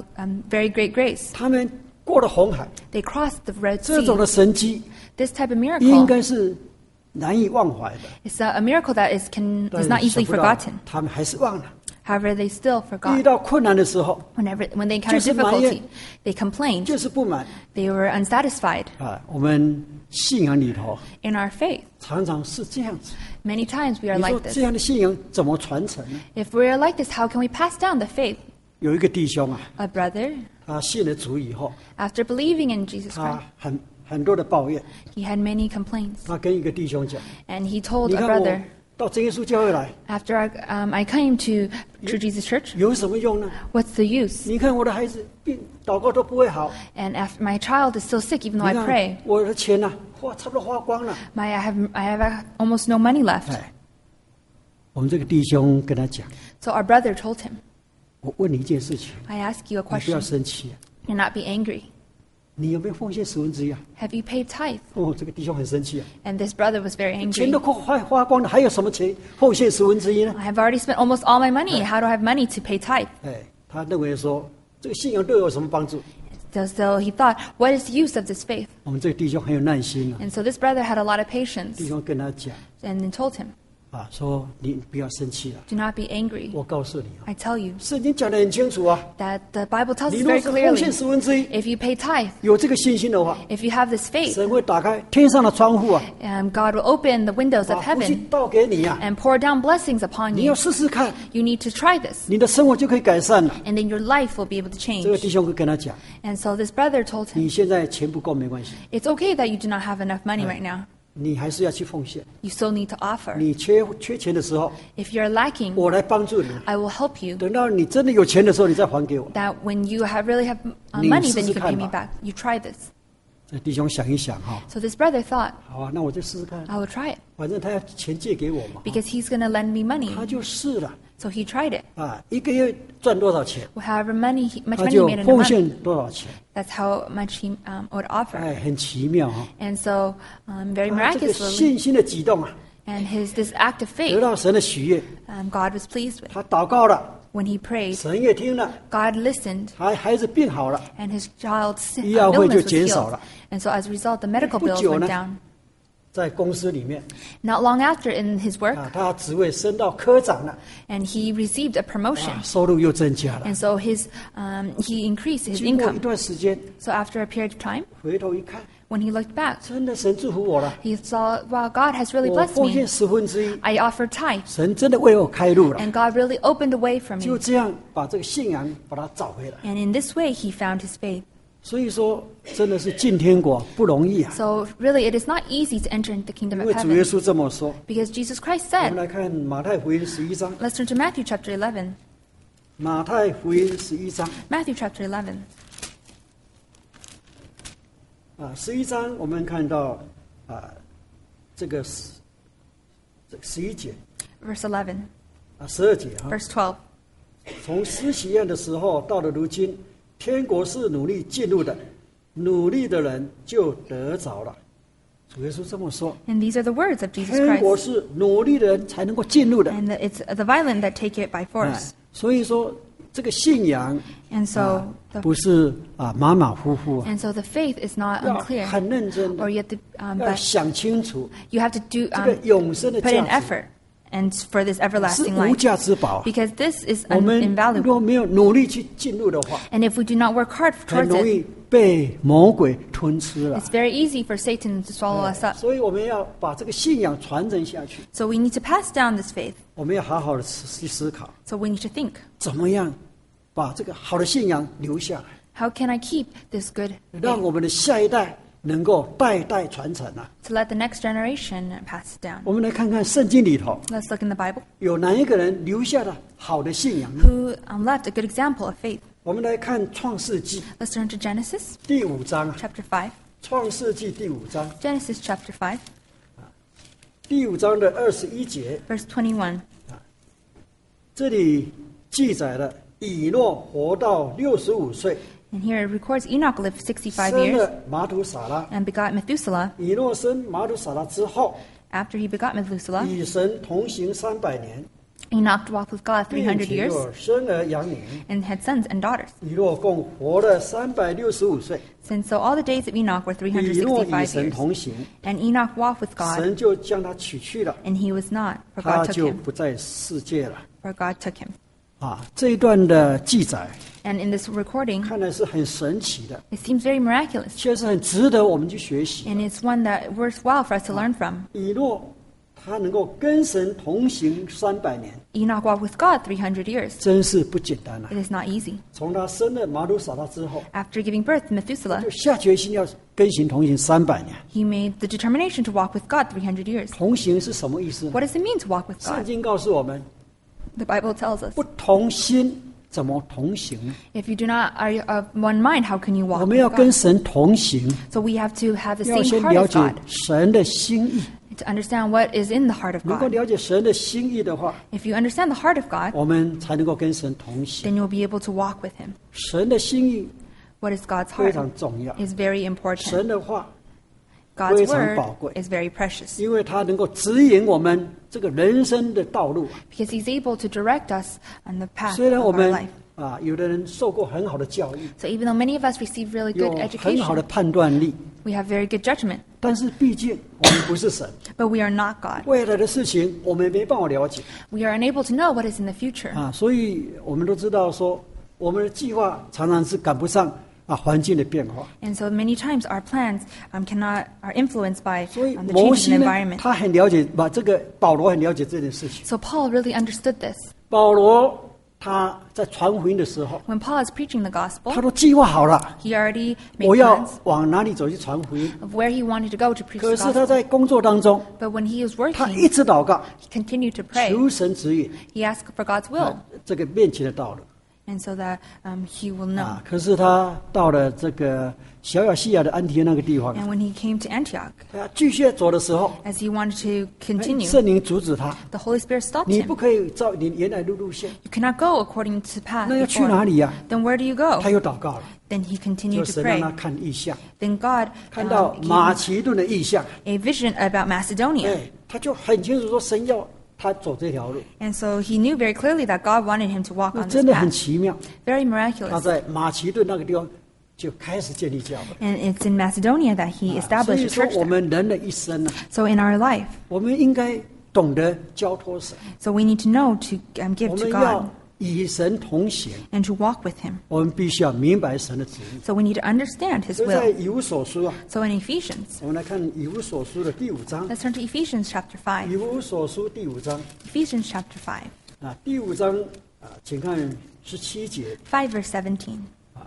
B: very great grace.
A: 他们过了红海，
B: They crossed the Red
A: 这种的
B: Sea.
A: 神迹
B: This type of
A: 应
B: miracle
A: 该是难以忘怀的。
B: is a miracle that is
A: 但
B: not
A: 是想
B: easily
A: 不到
B: forgotten.
A: 他们还是忘了。
B: However, they still
A: 遇
B: forgot.
A: 到困难的时候，
B: When they encountered
A: 就是埋怨。
B: difficulty, they complained.
A: 就是不满
B: They were unsatisfied.
A: 啊。我们信仰里头
B: In our faith,
A: 常常是这样子。
B: many times we are
A: 你说
B: like
A: 这
B: this.
A: 样的信仰怎么传承呢？
B: If we are like this, how can we pass down the faith?
A: 有一个弟兄啊，
B: A brother,
A: 他信了主以后，
B: after believing in Jesus
A: 他
B: Christ,
A: 很多的抱怨。
B: he had many complaints.
A: 他跟一个弟兄讲
B: And he：“ told
A: 你
B: a
A: 看我
B: brother,
A: 到真耶稣教会来
B: after I came to True Jesus Church,
A: 有什么用呢？
B: what's the use?
A: 你看我的孩子病，祷告都不会好。
B: And after my child is still sick, even
A: 你
B: though I
A: 看
B: pray.
A: 我的钱呢、差不多花光了。
B: I have almost no money left.
A: 哎，我们这个弟兄跟他讲：
B: So our brother told him,
A: 我问你一件事情，
B: I ask you a
A: 你不要
B: question
A: 生气啊！
B: and not be angry.
A: 你有没有奉献1/10啊？
B: Have you paid tithe?
A: 哦，这个弟兄很生气啊！
B: And this brother was very
A: 钱
B: angry.
A: 都快花光了，还有什么钱奉献1/10呢？
B: I have already spent almost all my money. How do I have money to pay tithe?
A: 哎，他认为说这个信仰对我有什么帮助？
B: So he thought, what is the use of this faith?
A: 我们这个弟兄很有耐心啊，
B: And so this brother had a lot of patience
A: 弟兄跟他讲
B: and then told him,
A: 啊，说你不要生气了，
B: do not be angry.
A: 我告诉你啊，
B: I tell you
A: 圣经讲得很清楚啊，
B: that the Bible tells
A: 你
B: us
A: 若
B: very
A: 是奉献
B: clearly,
A: 1/10，
B: if you pay tithe,
A: 有这个信心的话，
B: if you have this faith,
A: 神会打开天上的窗户啊，
B: God will open the windows
A: 把
B: of
A: 福气
B: heaven
A: 倒给你啊，
B: and pour down blessings upon
A: 你要
B: you.
A: 试试看，
B: You need to try this,
A: 你的生活就可以改善了。
B: and then your life will be able to
A: 这个
B: change.
A: 弟兄会跟他讲，
B: And so this brother told him,
A: 你现在钱不够没关系，
B: it's okay that you do not have enough money right now.
A: 你还是要去奉献。
B: You still need to offer.
A: 你缺钱的时候，
B: If you're lacking,
A: 我来帮助你。
B: I will help you.
A: 等到你真的有钱的时候，你再还给我。
B: That when you really have
A: 你
B: money,
A: 试
B: then
A: 试
B: you can
A: 看
B: pay me
A: 吧。
B: back. You try this.
A: 这弟兄想一想哈，
B: So this brother thought,
A: 好啊，那我就试试看。
B: I will try it
A: 反正他要钱借给我嘛，
B: because he's going to lend me money.
A: 他就试了
B: So he tried it.
A: 啊，一个月赚多少钱，
B: However much money
A: 他
B: he
A: 就
B: made in a
A: 奉
B: month,
A: 献多少钱。
B: that's how much he would offer.
A: 哎，很奇妙哈。
B: And so, very
A: 啊这个
B: miraculously,
A: 信心的举动啊，
B: and this act of
A: 得
B: faith,
A: 到神的喜悦。
B: God was pleased with.
A: 他祷告了，
B: When he prayed,
A: 神也听了，
B: God listened,
A: 孩子病好了。
B: and his child's
A: 医药费就
B: illness was
A: 减少
B: healed.
A: 了。
B: And so as a result, the medical
A: 不
B: bills
A: 久
B: went
A: 呢
B: down.
A: 在公司里面
B: Not long after, in his work,
A: 啊，他职位升到科长了，
B: and he received a promotion.
A: 啊，收入又增加了。
B: And so he increased his
A: 经过一
B: income.
A: 段时间，
B: So after a period of time,
A: 回头一看，
B: when he looked back,
A: 真的神祝福我了，
B: he saw, wow, God has really
A: 我
B: blessed
A: 奉献
B: me.
A: 1/10，
B: I offered tithe,
A: 神真的为我开路了。
B: and God really opened a way for
A: 就
B: me.
A: 这样把这个信仰把它找回来。
B: And in this way, he found his faith.
A: 所以说，真的是进天国不容易啊！
B: So really, it is not easy to enter into the
A: 因
B: kingdom
A: 为
B: of
A: 主耶
B: heaven
A: 稣这么说。
B: because Jesus Christ
A: 我们
B: said,
A: 来看马太福音11章，
B: let's turn to Matthew chapter 11.
A: 马太福音11章
B: Matthew chapter 11,
A: 啊，11章我们看到啊，这个11节
B: verse 11,
A: 啊12节啊，
B: verse 12.
A: 从施洗宴的时候到了如今，天国是努力进入的，努力的人就得着了。主耶稣这么说，
B: And these are the words of Jesus
A: 天国
B: Christ.
A: 是努力的人才能够进入的。
B: And it's the violent that take it by
A: 哎
B: force.
A: 所以说这个信仰
B: And so,
A: 不是啊马马虎虎啊，
B: and so the faith is not
A: 要
B: unclear,
A: 很认真
B: or
A: 的，
B: you have to,
A: 要
B: but
A: 想清楚
B: you have to do
A: 这个永生的
B: put in
A: 价值
B: effort, and for this
A: 是
B: everlasting
A: 无
B: life,
A: 价之宝啊。
B: because this is
A: 我们
B: invaluable.
A: 若没有努力去进入的话，
B: And if we do not work hard
A: 很
B: towards
A: 容
B: it,
A: 易被魔鬼吞吃了
B: it's。very easy for Satan to swallow us up.
A: 所以我们要把这个信仰传承下去，
B: So we need to pass down this faith.
A: 我们要好好的去思考，
B: So we need to think,
A: 怎么样把这个好的信仰留下来，
B: how can I keep this good
A: 让
B: faith?
A: 我们的下一代能够代代传承啊。
B: to let the next generation pass it down.
A: 我们来看看圣经里头
B: Let's look in the Bible.
A: 有哪一个人留下了好的信仰呢？
B: Who left a good example of faith?
A: 我们来看创世纪
B: Let's turn to Genesis
A: 第5章
B: chapter 5.
A: 创世纪第5章
B: Genesis chapter 5,
A: 第5章的21节，
B: verse 21.
A: 这里记载了以诺活到65岁，
B: And here it records Enoch lived 65
A: 生
B: years
A: 了马土撒拉。
B: and begot Methuselah.
A: 以诺生马土撒拉之后，
B: After he begot Methuselah,
A: 与神同行300年，
B: Enoch walked with God
A: 并
B: 300
A: 且
B: years
A: 有生儿养女。
B: and had sons and daughters.
A: 以诺共活了365岁。
B: Since so all the days of Enoch were
A: 以诺与
B: 365
A: 神
B: years.
A: 同行，
B: And Enoch walked with God,
A: 神就将他取去了，
B: and he was not, for
A: 他
B: God took
A: 就
B: him.
A: 不在世界了。
B: For God took him.
A: 这一段的记载
B: And in this recording,
A: 看来是很神奇的，
B: it seems very miraculous.
A: 确实很值得我们去学习。
B: And it's one that worthwhile for us to learn from.
A: 以诺他能够跟神同行300年，
B: Enoch walked with God 300 years.
A: 真是不简单啊！
B: It is not easy.
A: 从他生了马土撒拉之后，
B: After giving birth to Methuselah,
A: 就下决心要跟行同行300年。
B: he made the determination to walk with God 300 years.
A: 同行是什么意思呢？
B: What does it mean to walk with
A: 圣
B: God?
A: 经告诉我们，
B: The Bible tells us,
A: 不同心怎么同行呢？
B: if you do not are of one mind, how can you
A: 我
B: walk
A: 们
B: with
A: 要跟
B: God?
A: 神同行，
B: So we have to have the
A: 要
B: same
A: 先
B: heart
A: 了
B: as
A: 解
B: God
A: 神的心意。
B: to understand what is in the heart of
A: 能够
B: God.
A: 了解神的心意的话，
B: If you understand the heart of God,
A: 我们才能够跟神同行。
B: then you'll be able to walk with Him.
A: 神的心意
B: What is God's
A: 非
B: heart
A: 常重要，
B: is very important.
A: 神的话，
B: God's
A: 非常宝贵。
B: word is very precious
A: 因为它能够指引我们这个人生的道路。
B: because He's able to direct us on the path
A: 虽然
B: of
A: 我
B: our
A: 们
B: life.
A: 有的人受过很好的教育，
B: So even though many of us receive really
A: 有
B: good
A: 很好的
B: education,
A: 判断力，
B: we have very good judgment,
A: 但是毕竟我们不是神，
B: but we are not God.
A: 未来的事情我们没办法了解
B: We are unable to know what is in the future.
A: 所以我们都知道说，我们的计划常常是赶不上环境的变化。
B: And so many times our plans are influenced by
A: 所以
B: the
A: 摩
B: changes
A: 西
B: in
A: 呢
B: environment.
A: 他很了解，这个保罗很了解这件事情。
B: So Paul really understood this.
A: 保罗他在传福音的时候，
B: When Paul is preaching the
A: 他
B: gospel,
A: 都计划好了，
B: he already
A: 我
B: made
A: 要
B: plans
A: 往哪里走去传福音。
B: of where he wanted to go to preach
A: 可
B: the
A: 是他
B: gospel.
A: 在工作当中，
B: But when he was
A: 他
B: working,
A: 一直祷告，
B: he continued to pray.
A: 求神指引
B: He asked for God's will,
A: 这个面前的道路。
B: and so that he will know.
A: 可是他到了这个小亚细亚的安提那个地方，
B: And when he came to Antioch,
A: 他继续走的时候，
B: as he wanted to continue,
A: 圣灵阻止他，
B: the Holy Spirit stopped
A: 你不
B: him.
A: 可以照你原来的路线。
B: You cannot go according to the path
A: 那要去哪
B: before.
A: 里呀？
B: Then where do you go?
A: 他又祷告了，
B: Then he
A: 就
B: continued to
A: 神让
B: pray.
A: 他看异象，
B: Then God
A: 看到
B: gave
A: 马
B: him
A: 其顿的异象，
B: a vision about Macedonia.
A: 他就很清楚说神要他走这条路，
B: And so he knew very clearly that God wanted him to walk
A: 那
B: on this
A: 真的很
B: path.
A: 奇妙。
B: Very
A: 他
B: miraculous.
A: 在马其顿那个地方就开始建立教会。
B: And it's in Macedonia that he
A: 所
B: established
A: 以
B: a
A: 说
B: church
A: 我
B: there.
A: 们人的一生呢，
B: So in our life,
A: 我们应该懂得交托神，
B: so we need to know to give
A: 我
B: to
A: 们
B: God
A: 要与神同行，
B: and to walk with him.
A: 我们必须要明白神的旨意。
B: So we need to understand his
A: 所以在
B: will.
A: 以弗所书
B: So in Ephesians,
A: 我们来看以弗所书的第5章。
B: let's turn to Ephesians chapter 5.
A: 以弗所书第5章
B: Ephesians chapter 5,
A: 第5章请看17节
B: 5 verse 17.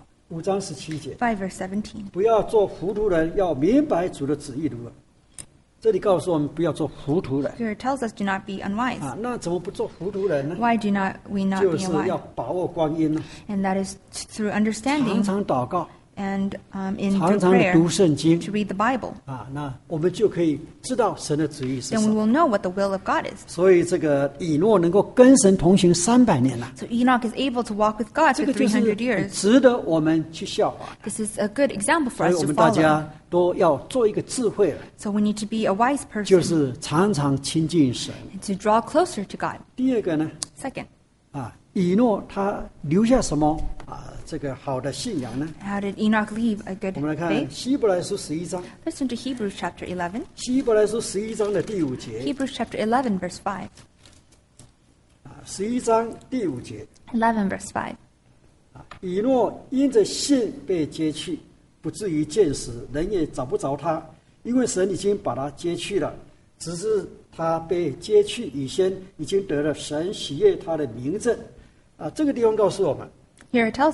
A: 5章17节，
B: 5 verse 17.
A: 不要做糊涂人，要明白主的旨意如何。这里告诉我们不要做糊涂人
B: Here it tells us do not be unwise.
A: 那怎么不做糊涂人呢？
B: Why do not we not
A: 就
B: be
A: 是
B: unwise?
A: 要把握光阴呢，
B: And that is through
A: 常
B: understanding
A: 常祷告，
B: and in
A: 常
B: through
A: 常的
B: prayer
A: 读圣经
B: to read the Bible.
A: 那我们就可以知道神的旨意是
B: Then
A: 什
B: we
A: 么。
B: will know what the will of God is.
A: 所以这个以诺能够跟神同行300年了，
B: So Enoch is able to walk with God
A: 这
B: for
A: 个就是
B: 300
A: 很
B: years.
A: 值得我们去效法。
B: This is a good example
A: 所
B: for
A: 以
B: us
A: 我
B: to
A: 们大
B: follow.
A: 家都要做一个智慧了，
B: So we need to be a wise
A: 就
B: person
A: 是常常亲近神。
B: and to draw closer to God.
A: 第二个呢，
B: Second,
A: 以诺他留下什么这个好的信仰呢？
B: how did Enoch leave a good
A: 我们来看
B: faith?
A: 希伯来书11章，
B: Let's turn to Hebrews chapter 11.
A: 希伯来书11章的第5节，
B: Hebrews chapter 11 verse 5.
A: 11章第5节，
B: 11 verse 5.
A: 以诺因着信被接去，不至于见死，人也找不着他，因为神已经把他接去了。只是他被接去以前，已经得了神喜悦他的名证。这个地方告诉我们，
B: Here it tells us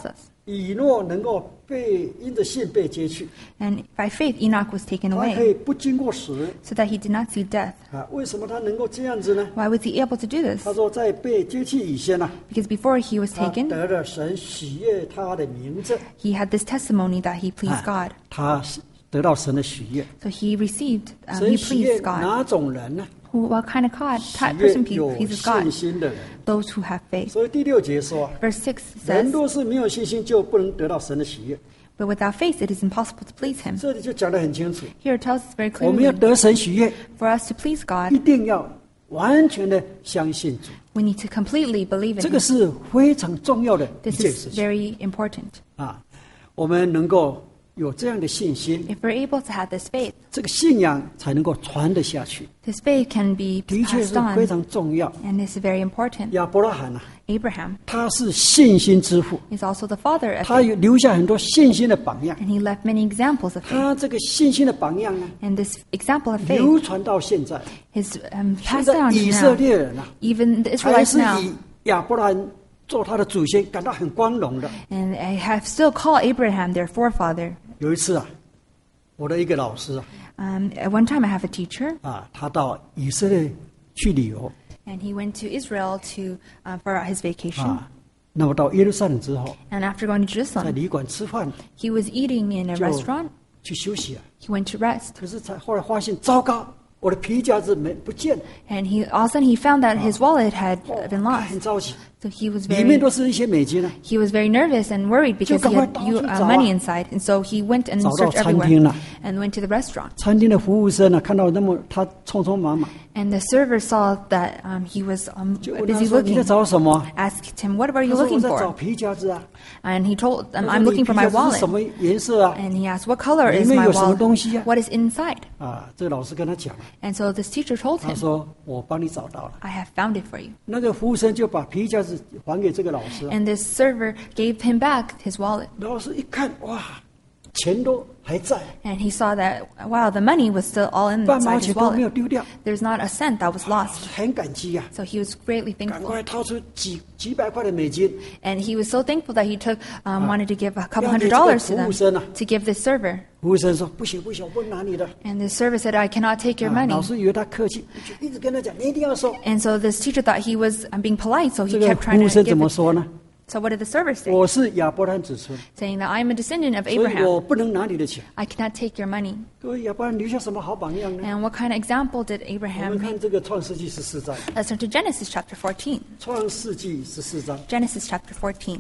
A: 以诺能够因着信被接去，
B: And by faith, Enoch was taken
A: 他可
B: away
A: 以不经过死
B: so that he did not see death.
A: 啊。为什么他能够这样子呢？
B: Why was he able to do this?
A: 他说，在被接去以前呢、
B: Because before he was
A: 他
B: taken,
A: 得了神喜悦他的名字，
B: he had this testimony that he pleased God.
A: 他得到神的喜悦。
B: So he received,
A: 神
B: he
A: 喜悦
B: pleased God.
A: 哪种人呢？
B: What kind of God,
A: 喜
B: type
A: 悦
B: person
A: 有
B: pleases
A: 信
B: God?
A: 心的人。
B: Those who have faith.
A: 所以第6节说，
B: Verse 6
A: 人
B: says,
A: 若是没有信心，就不能得到神的喜悦。
B: but without faith it is impossible to please him.
A: 这里就讲得很清楚，
B: Here it tells us very
A: 我们要
B: clearly,
A: 得神喜悦，
B: for us to please
A: 一
B: God,
A: 定要完全的相信主，
B: we need to completely believe
A: 这
B: in
A: 个
B: him.
A: 是非常重要的一
B: This
A: 件
B: is
A: 事情
B: very important.
A: 啊！我们能够有这样的信心，
B: If we're able to have this faith,
A: 这个信仰才能够传得下去，
B: this faith can be
A: 的确
B: passed
A: 是非
B: on,
A: 常重要。
B: and this is very important.
A: 亚伯拉罕啊，
B: Abraham
A: 他是信心之父，
B: is also the father of
A: 他
B: faith,
A: 有留下很多信心的榜样。
B: and he left many examples of faith.
A: 他这个信心的榜样呢，
B: And this example of faith
A: 流传到现在。
B: is
A: 现
B: passed
A: 在
B: down
A: 以
B: to
A: 色
B: now.
A: 列人啊，
B: Even the
A: 还
B: Israelites
A: 是
B: now,
A: 以亚伯拉罕做他的祖先，感到很光荣的。
B: and I have still called Abraham their forefather.
A: 有一次啊，我的一个老师
B: At one time, I have a teacher,
A: 他到以色列去旅游
B: and he went to Israel for his vacation.
A: 那么到耶路撒冷之后，
B: And after going to
A: 在
B: Jerusalem,
A: 旅馆吃饭
B: he was eating in a
A: 就
B: restaurant.
A: 去休息啊。
B: He went to rest,
A: 可是后来发现，糟糕，我的皮夹子不见了，
B: and all of a sudden he found that his wallet had been
A: 他
B: lost.
A: 很着急，
B: So he was
A: 里面
B: very
A: 都是一些美金啊。
B: he was very nervous and worried because he
A: 就赶快
B: had
A: 到处找啊。
B: money inside, and so he went and
A: 找到
B: searched
A: 餐
B: everywhere
A: 厅了。
B: and went to the restaurant.
A: 餐厅的服务生看到那么他匆匆忙忙，
B: And the server saw that he was
A: 就问他
B: busy
A: 说：“你在
B: looking.
A: 找什么
B: Asked him, "What are？”
A: 他
B: you
A: 说：“我
B: looking
A: 在找
B: for?"
A: 皮夹子啊。
B: And he told them,
A: 他说
B: "I'm
A: 你
B: looking
A: 皮
B: for
A: 夹
B: my
A: 子是什
B: wallet."
A: 么颜色啊？
B: And he asked, "What color
A: 里
B: is
A: 面
B: my
A: 有什么
B: wallet?
A: 东西啊？
B: What is inside?"
A: 这个老师跟他讲，
B: And so this teacher told
A: 他
B: him,
A: 说：“我帮你找到了。
B: "I have found it for you." ”
A: 那个服务生就把皮夹子还给这个老师，
B: And this server gave him back his wallet.
A: 老师一看，哇，钱都还在，
B: And he saw that, wow, the money was still all
A: 半毛
B: inside
A: 钱
B: his
A: 都没有
B: wallet.
A: 丢掉，
B: There's not a cent that was lost.
A: 很感激呀、
B: So he was greatly
A: 赶
B: thankful.
A: 快掏出几百块的美金，
B: And he was so thankful that he wanted to give a couple $100 to
A: 要给
B: them
A: 这个服务生啊。
B: to give this server.
A: 服务生说：“不行不行，我不能拿你的。
B: And the server said, "I cannot take your money."
A: 老师以为他客气，就一直跟他讲：“你一定要收。
B: And so this teacher thought he was being polite, so ”he
A: 这个
B: kept
A: 服
B: trying
A: 务
B: to
A: 生
B: give
A: 怎么
B: it.
A: 说呢？
B: So what did the server say?
A: 我是亚伯拉罕子孙，
B: Saying that I'm a descendant of
A: 所以我
B: Abraham.
A: 不能拿你的钱。
B: I cannot take your money.
A: 各位，亚伯拉罕留下什么好榜样呢？
B: And what kind of example did
A: 我
B: Abraham
A: 们
B: make?
A: 看这个创世纪14章，
B: Let's turn to Genesis chapter 14.
A: 创世纪14章，
B: Genesis chapter 14.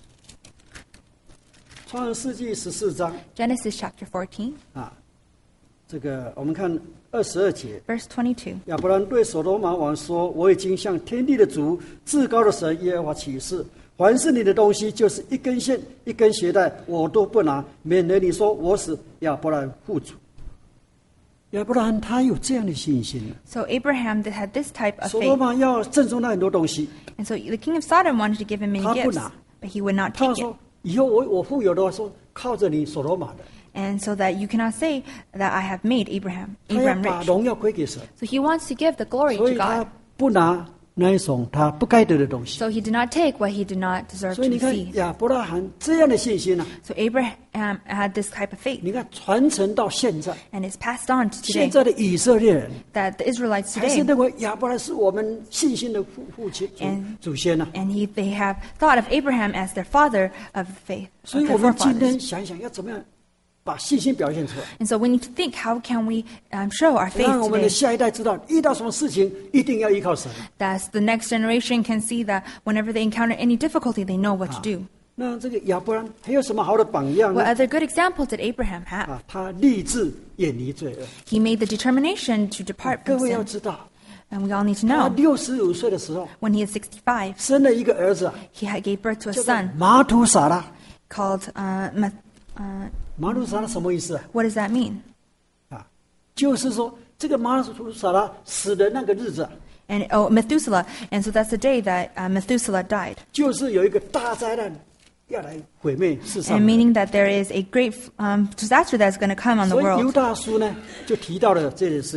A: 创世纪14章
B: Genesis chapter 14,
A: 这个我们看22节。
B: verse 22.
A: 亚伯兰对所罗门王说：“我已经向天地的主、至高的神耶和华起誓，凡是你的东西，就是一根线、一根鞋带，我都不拿，免得你说我使亚伯兰富足。”亚伯兰他有这样的信心，
B: So Abraham had this type of
A: 所罗
B: faith.
A: 门要赠送他很多东西，
B: And so the king of Sodom wanted to give him many
A: 他不
B: gifts,
A: 拿。
B: but he would not
A: 他
B: take it.
A: 说：“以后我富有的话，说靠着你所罗门的，
B: And so that you cannot say that I have made
A: 他要
B: Abraham
A: 把
B: rich.
A: 荣耀归给神，
B: So he wants to give the glory
A: 所
B: to
A: 以他
B: God.
A: 不拿那一种他不该得的东西。
B: So he did not take what he did not deserve
A: 所以
B: to
A: 你看
B: receive.
A: 亚伯拉罕这样的信心呢、
B: So Abraham had this type of faith,
A: 你看传承到现在。”
B: and it's passed on to
A: 现
B: today.
A: 在的以色列人
B: That the Israelites
A: 还是
B: today,
A: 认为亚伯拉是我们信心的父亲
B: And-
A: 祖先呢、
B: and they have thought of Abraham as their father of faith,
A: 所
B: of
A: 以我
B: their
A: 们今
B: forefathers.
A: 天想一想，要怎么样把信心表现出来，
B: And so we need to think, how can we show our faith
A: 让我们的
B: today?
A: 下一代知道，遇到什么事情一定要依靠神。
B: That the next generation can see that whenever they encounter any difficulty, they know what to do.
A: 那这个亚伯拉还有什么好的榜样
B: What
A: 呢？
B: other good examples did Abraham have?
A: 他立志远离罪恶。
B: He made the determination to depart
A: 各
B: from
A: 位要
B: sin.
A: 知道，
B: And we all need to
A: 他
B: know,
A: 65岁的时候
B: when he is 65,
A: 生了一个儿子，
B: he gave birth to a
A: 叫做
B: son
A: 马土撒拉。
B: called,
A: 马土撒拉什么意思啊？
B: what does that mean?
A: 就是说这个马土撒拉死的那个日子啊，
B: And Methuselah. And so that's the day that Methuselah died.
A: 就是有一个大灾难要来毁灭世上
B: And
A: 的人。
B: meaning that there is a great disaster that's going to come on the
A: 所以犹
B: world.
A: 大书呢就提到了这件事情。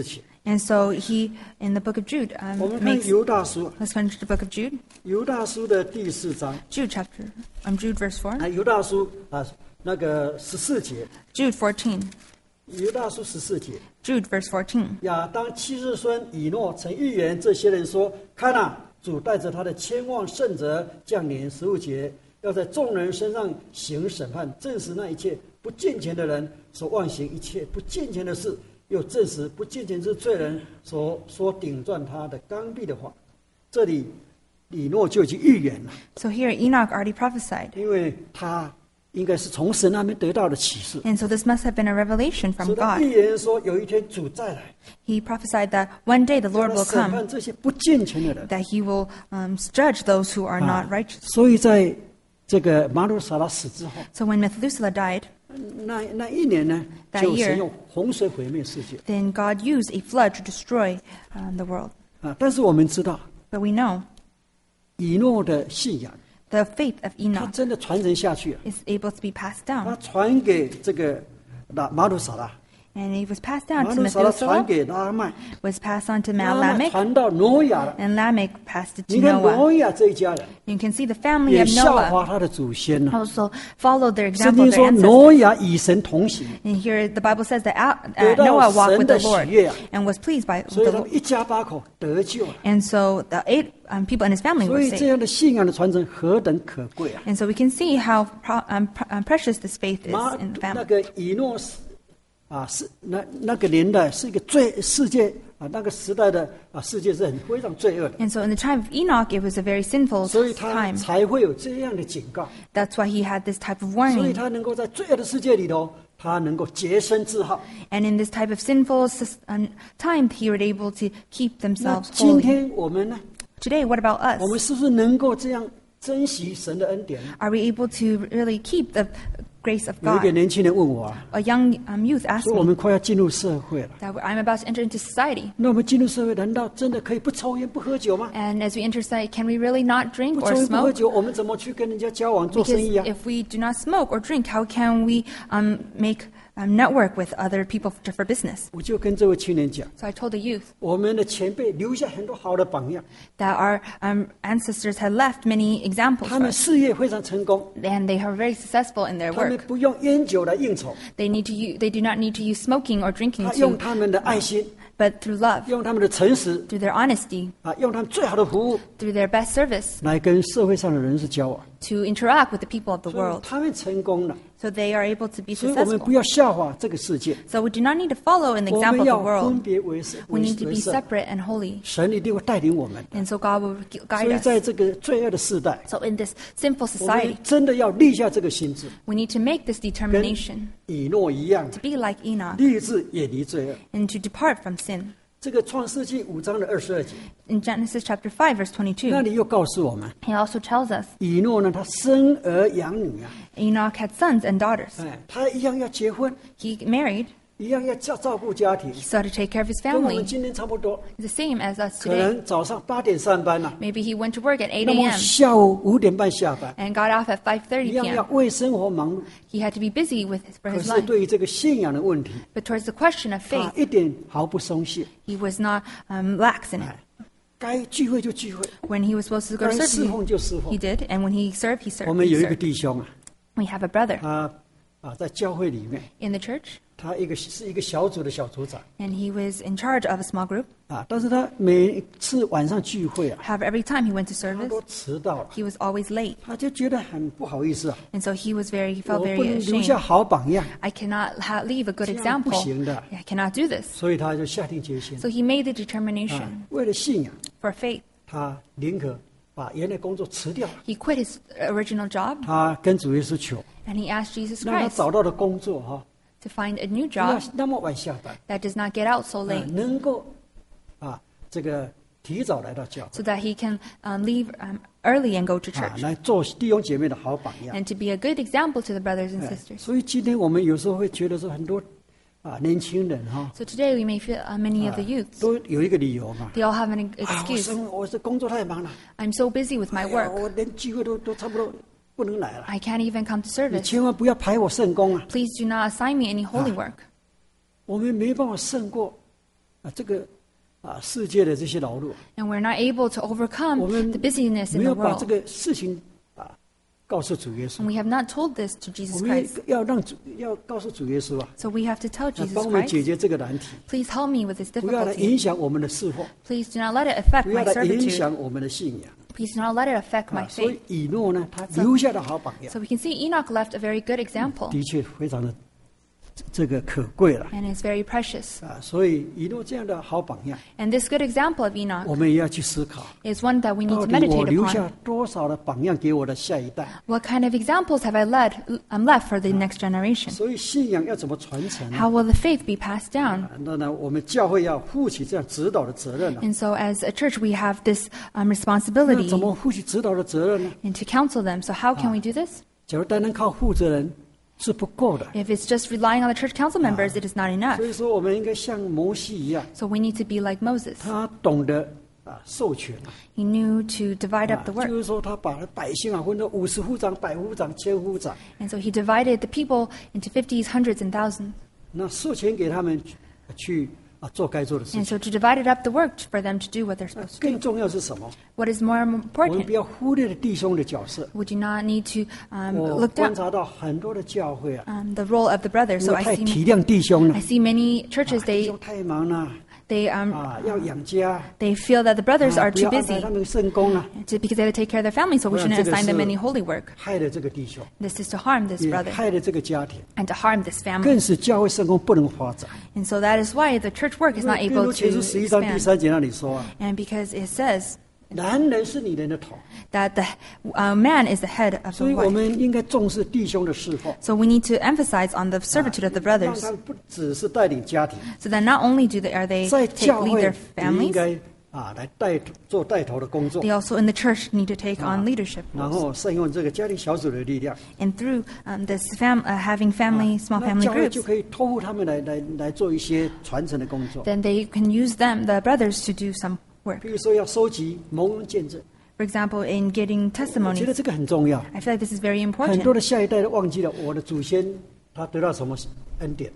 B: And so he, in the book of Jude,
A: 我们看
B: makes.
A: 犹大书，
B: Let's turn to the book of Jude.
A: 犹大书的第4章
B: Jude chapter. Jude verse 4.
A: 犹大书那个14节，
B: Jude 14.
A: 犹大书14节，
B: Jude verse 14.
A: 亚当七世孙以诺曾预言这些人说：看啊，主带着他的千万圣者降临15节，要在众人身上行审判，证实那一切不敬虔的人所妄行一切不敬虔的事，又证实不敬虔之罪人所顶撞他的刚愎的话。这里以诺就已经预言了，
B: So here Enoch already prophesied.
A: 因为他应该是从神那边得到的启示，
B: And so this must have been a revelation
A: 所
B: from
A: 以他
B: God.
A: 预言说有一天主再来，
B: He prophesied that one day the
A: 要
B: Lord
A: 来
B: will
A: 审
B: come,
A: 判这些不敬虔的人。
B: that he will judge those who are not righteous.
A: 所以在这个马鲁撒拉死之后，
B: So when Methuselah died,
A: 那一年呢，
B: That
A: 就
B: year
A: 神用洪水毁灭世界
B: then God used a flood to destroy the world.
A: 但是我们知道，
B: But we know
A: 以诺的信仰，
B: the faith of
A: 他
B: Enoch
A: 真的传承下去了，
B: is able to be passed
A: 他
B: down.
A: 传给这个马鲁撒拉，
B: And it was passed down
A: 马
B: to
A: 鲁撒拉传
B: Methuselah,
A: 给拉麦，
B: was passed on to
A: 拉麦
B: Lamech,
A: 传到挪亚了。
B: and Lamech passed it to
A: 你看
B: Noah.
A: 挪亚这一家人
B: You can see the family
A: 也
B: of
A: 效
B: Noah
A: 法他的祖先了。
B: also followed their
A: 圣
B: example
A: 经
B: of their
A: 说
B: ancestors.
A: 挪亚与神同行，
B: And here the Bible says that
A: 得到
B: Noah walked
A: 神
B: with
A: 的
B: the
A: 喜
B: Lord
A: 悦啊，
B: and was pleased by
A: 所以
B: the
A: 他
B: Lord.
A: 们一家8口得救了。
B: And so the 8 people in his family
A: 所
B: were
A: 以这
B: saved.
A: 样的信仰的传承何等可贵啊！
B: And so we can see how precious this faith is
A: 那
B: in the family.
A: 个以诺是那个年代是一个世界那个时代的世界是很非常罪恶的，
B: And so in the time of Enoch, it was a very sinful
A: 所以他
B: time.
A: 才会有这样的警告，
B: That's why he had this type of
A: 所以
B: warning.
A: 他能够在罪恶的世界里头，他能够洁身自好。
B: And in this type of sinful time, he was able to keep
A: 那
B: themselves
A: 今
B: holy.
A: 天我们呢？
B: Today, what about us?
A: 我们是不是能够这样珍惜神的恩典呢？
B: Are we able to really keep the grace of
A: 有一个
B: God?
A: 年轻人问我
B: A young youth asked
A: 说我
B: me
A: 们快要进入社会了，
B: that I'm about to enter into society.
A: 那我们进入社会，难道真的可以不抽烟不喝酒吗？
B: And as we enter society, can we really not drink
A: 不
B: or
A: 抽烟不喝
B: smoke?
A: 酒，我们怎么去跟人家交往做
B: Because
A: 生意啊？
B: if we do not smoke or drink, how can we make network with other people for business?
A: 我就跟这位青年讲，
B: So I told the youth
A: 我们的前辈留下很多好的榜样，
B: that our ancestors had left many examples
A: 他
B: for
A: 们
B: us,
A: 事业非常成功，
B: and they are very successful in their
A: 他们
B: work.
A: 不用烟酒来应酬，
B: They do not need to use smoking or drinking
A: 他用
B: to,
A: 他们的爱心，
B: but through love,
A: 用他们的诚实
B: through their honesty,
A: 用他们最好的服务
B: through their best service,
A: 来跟社会上的人士交往，
B: to interact with the people of the
A: 所以
B: world.
A: 他们成功了。
B: So they are able to be
A: 所以我们不
B: successful.
A: 要效法这个世界，
B: So we do not need to follow in the
A: 我
B: example
A: 们
B: of
A: 要
B: the
A: 分
B: world.
A: 别为圣，
B: We need to
A: 为
B: be
A: 圣。
B: separate and holy.
A: 神一定会带领我们。
B: And so God will
A: 所
B: guide
A: 以
B: us.
A: 在这个罪恶的时代，
B: So in this sinful
A: 我们
B: society,
A: 真的要立下这个心志，
B: we need to make this
A: 跟
B: determination
A: 以诺一样，
B: to be like Enoch
A: 立志远离罪恶。
B: and to depart from sin.
A: 这个创世纪5章的22节，
B: In Genesis chapter 5, verse
A: 那
B: 22,
A: 里又告诉我们，
B: he also tells us
A: 以诺呢，他生儿养女啊，
B: Enoch had sons and daughters.
A: 他一样要结婚，
B: He married,
A: 一样要照顾家庭，
B: he started to take care of his
A: 跟我们
B: family.
A: 今天差不多。
B: It's the same as us
A: 可
B: today.
A: 能早上8点上班了，
B: Maybe he went to work at 8
A: 那么
B: a.m.
A: 下午5点半下班，
B: and got off at 5:30
A: 一样要
B: p.m.
A: 为生活忙碌。
B: He had to be busy for
A: 可
B: his
A: 是
B: life.
A: 对于这个信仰的问题，
B: But towards the question of
A: 他
B: faith,
A: 一点毫不松懈，
B: he was not lax in it.
A: 该聚会就聚会，
B: When he was supposed to go
A: 该
B: to
A: 侍
B: serve,
A: 奉就侍
B: he
A: 奉。
B: did. And when he served, he
A: 我
B: served.
A: 们
B: He
A: 有一个
B: served.
A: 弟兄啊，
B: We have a brother
A: 他在教会里面，
B: in the church,
A: 他是一个小组的小组长
B: and he was in charge of a small group.
A: 但是他每次晚上聚会啊，
B: However, every time he went to
A: 他
B: service,
A: 都迟到了，
B: he was always late.
A: 他就觉得很不好意思啊，
B: And so he felt
A: 我不
B: very
A: 能留
B: ashamed.
A: 下好榜样，
B: I cannot leave a good
A: 这样不
B: example.
A: 行的，
B: I cannot do this.
A: 所以他就下定决心
B: So he made the determination
A: 为了信仰，
B: for faith.
A: 他宁可把原来工作辞掉了，
B: He quit his original job
A: 他跟主耶稣求，
B: and he asked Jesus
A: 让他
B: Christ
A: 找到的工作
B: to find a new
A: 不要
B: job
A: 那么晚下班，
B: that does not get out so late
A: 能够这个提早来到教会
B: so that he can leave early and go to
A: 啊，
B: church
A: 来做弟兄姐妹的好榜样。
B: and to be a good example to the brothers and sisters.
A: 所以今天我们有时候会觉得说，很多年轻人
B: So today we may feel many of the youths,
A: 都有一个理由嘛，
B: they all have an
A: 我
B: excuse.
A: 我这工作太忙了，
B: I'm so busy with my
A: 哎呀
B: work.
A: 我连聚会都差不多不能来了。
B: I can't even come to
A: 你
B: service.
A: 千万不要排我圣功啊！
B: Please do not assign me any holy work.
A: 我们没办法胜过这个世界的这些劳碌，
B: And we're not able to
A: 我
B: overcome
A: 们
B: the busyness in
A: 没
B: the
A: 有把这
B: world.
A: 个事情告诉主耶稣
B: And，we have not told this to
A: 我
B: Jesus
A: 们
B: Christ.
A: 要告诉主耶稣啊，
B: So we have to tell
A: 来
B: Jesus
A: 帮我们
B: Christ,
A: 解决这个难题，
B: please help me with this
A: 不要来
B: difficulty.
A: 影响我们的侍奉，
B: Please do not let it affect
A: 不要
B: my
A: 来影
B: servitude.
A: 响我们的信仰。
B: Please do not let it affect my
A: 所
B: faith.
A: 以以诺呢，他留下的好榜样，
B: So we can see Enoch left a very good example,
A: 的确非常的这个可贵了
B: and it's very precious.
A: 所以以诺这样的好榜样，
B: And this good example of Enoch
A: 我们也要去思考，
B: is one that we need
A: 到
B: to
A: 底我
B: meditate
A: 留
B: upon.
A: 下多少的榜样给我的下一代？
B: What kind of examples have I left for the next generation?
A: 所以信仰要怎么传承呢？
B: How will the faith be passed down?
A: 那呢，我们教会要负起这样指导的责任了。
B: And so as a church, we have this
A: 那
B: responsibility
A: 怎么负起指导的责任呢？
B: and to counsel them. So how can we do this?
A: 假如单单靠负责人是不够的，
B: If it's just relying on the church council members, it is not enough.
A: 所以说我们应该像摩西一样，
B: So we need to be like Moses.
A: 他懂得授权
B: He knew to divide up the
A: 就
B: work.
A: 是说他把百姓分成50夫长、100夫长、1000夫长，
B: And so he divided the people into 50s, hundreds, and thousands.
A: 那授权给他们去做该做的事
B: And
A: 情。
B: so to divide it up the work for them to do what they're supposed to
A: 更
B: do.
A: 重要是什么？
B: What is more
A: 我们
B: important?
A: 不要忽略了弟兄的角色。
B: We do not need to
A: 我
B: look
A: 观
B: down
A: 察到很多的教会
B: the role of the brothers.
A: 因
B: So
A: 为太体谅弟兄了
B: I，see many churches
A: 弟
B: they
A: 兄太忙了
B: they
A: 要养家，
B: they feel that the brothers are
A: 不
B: too
A: 要安排
B: busy
A: 他们圣工啊，
B: because they have to take care of their family. So we
A: 不然
B: shouldn't
A: 这个
B: assign them
A: 是
B: any holy work.
A: 害了这个弟兄，
B: This is to harm this
A: 也
B: brother
A: 害了这个家庭，
B: and to harm this family.
A: 更使教会圣工不能发展。
B: And so that is why the church work is
A: 因
B: not
A: 为
B: able
A: 路前书
B: to
A: 11章第
B: expand.
A: 3节那里说
B: And because it says
A: 男人是女人的头，
B: that the man is the head of
A: 所
B: the
A: 以我
B: wife.
A: 们应该重视弟兄的侍奉，
B: So we need to emphasize on the servitude of the
A: 让
B: brothers,
A: 他们不只是带领家庭，
B: so that not only are they
A: 在
B: take
A: 教
B: lead
A: 会
B: their
A: 也应
B: families,
A: 该来做带头的工作
B: they，also in the church need to take on leadership
A: 然
B: roles.
A: 后善用这个家庭小组的力量，
B: And through this having small
A: 那
B: family
A: 教会
B: groups,
A: 就可以托付他们来做一些传承的工作，
B: then they can use the brothers, to do some work.
A: 比如说要收集蒙恩见证，
B: For example, in getting
A: 我觉
B: testimonies,
A: 得这个很重要。
B: I feel like this is very
A: 很多
B: important.
A: 的下一代都忘记了我的祖先他得到什么恩典。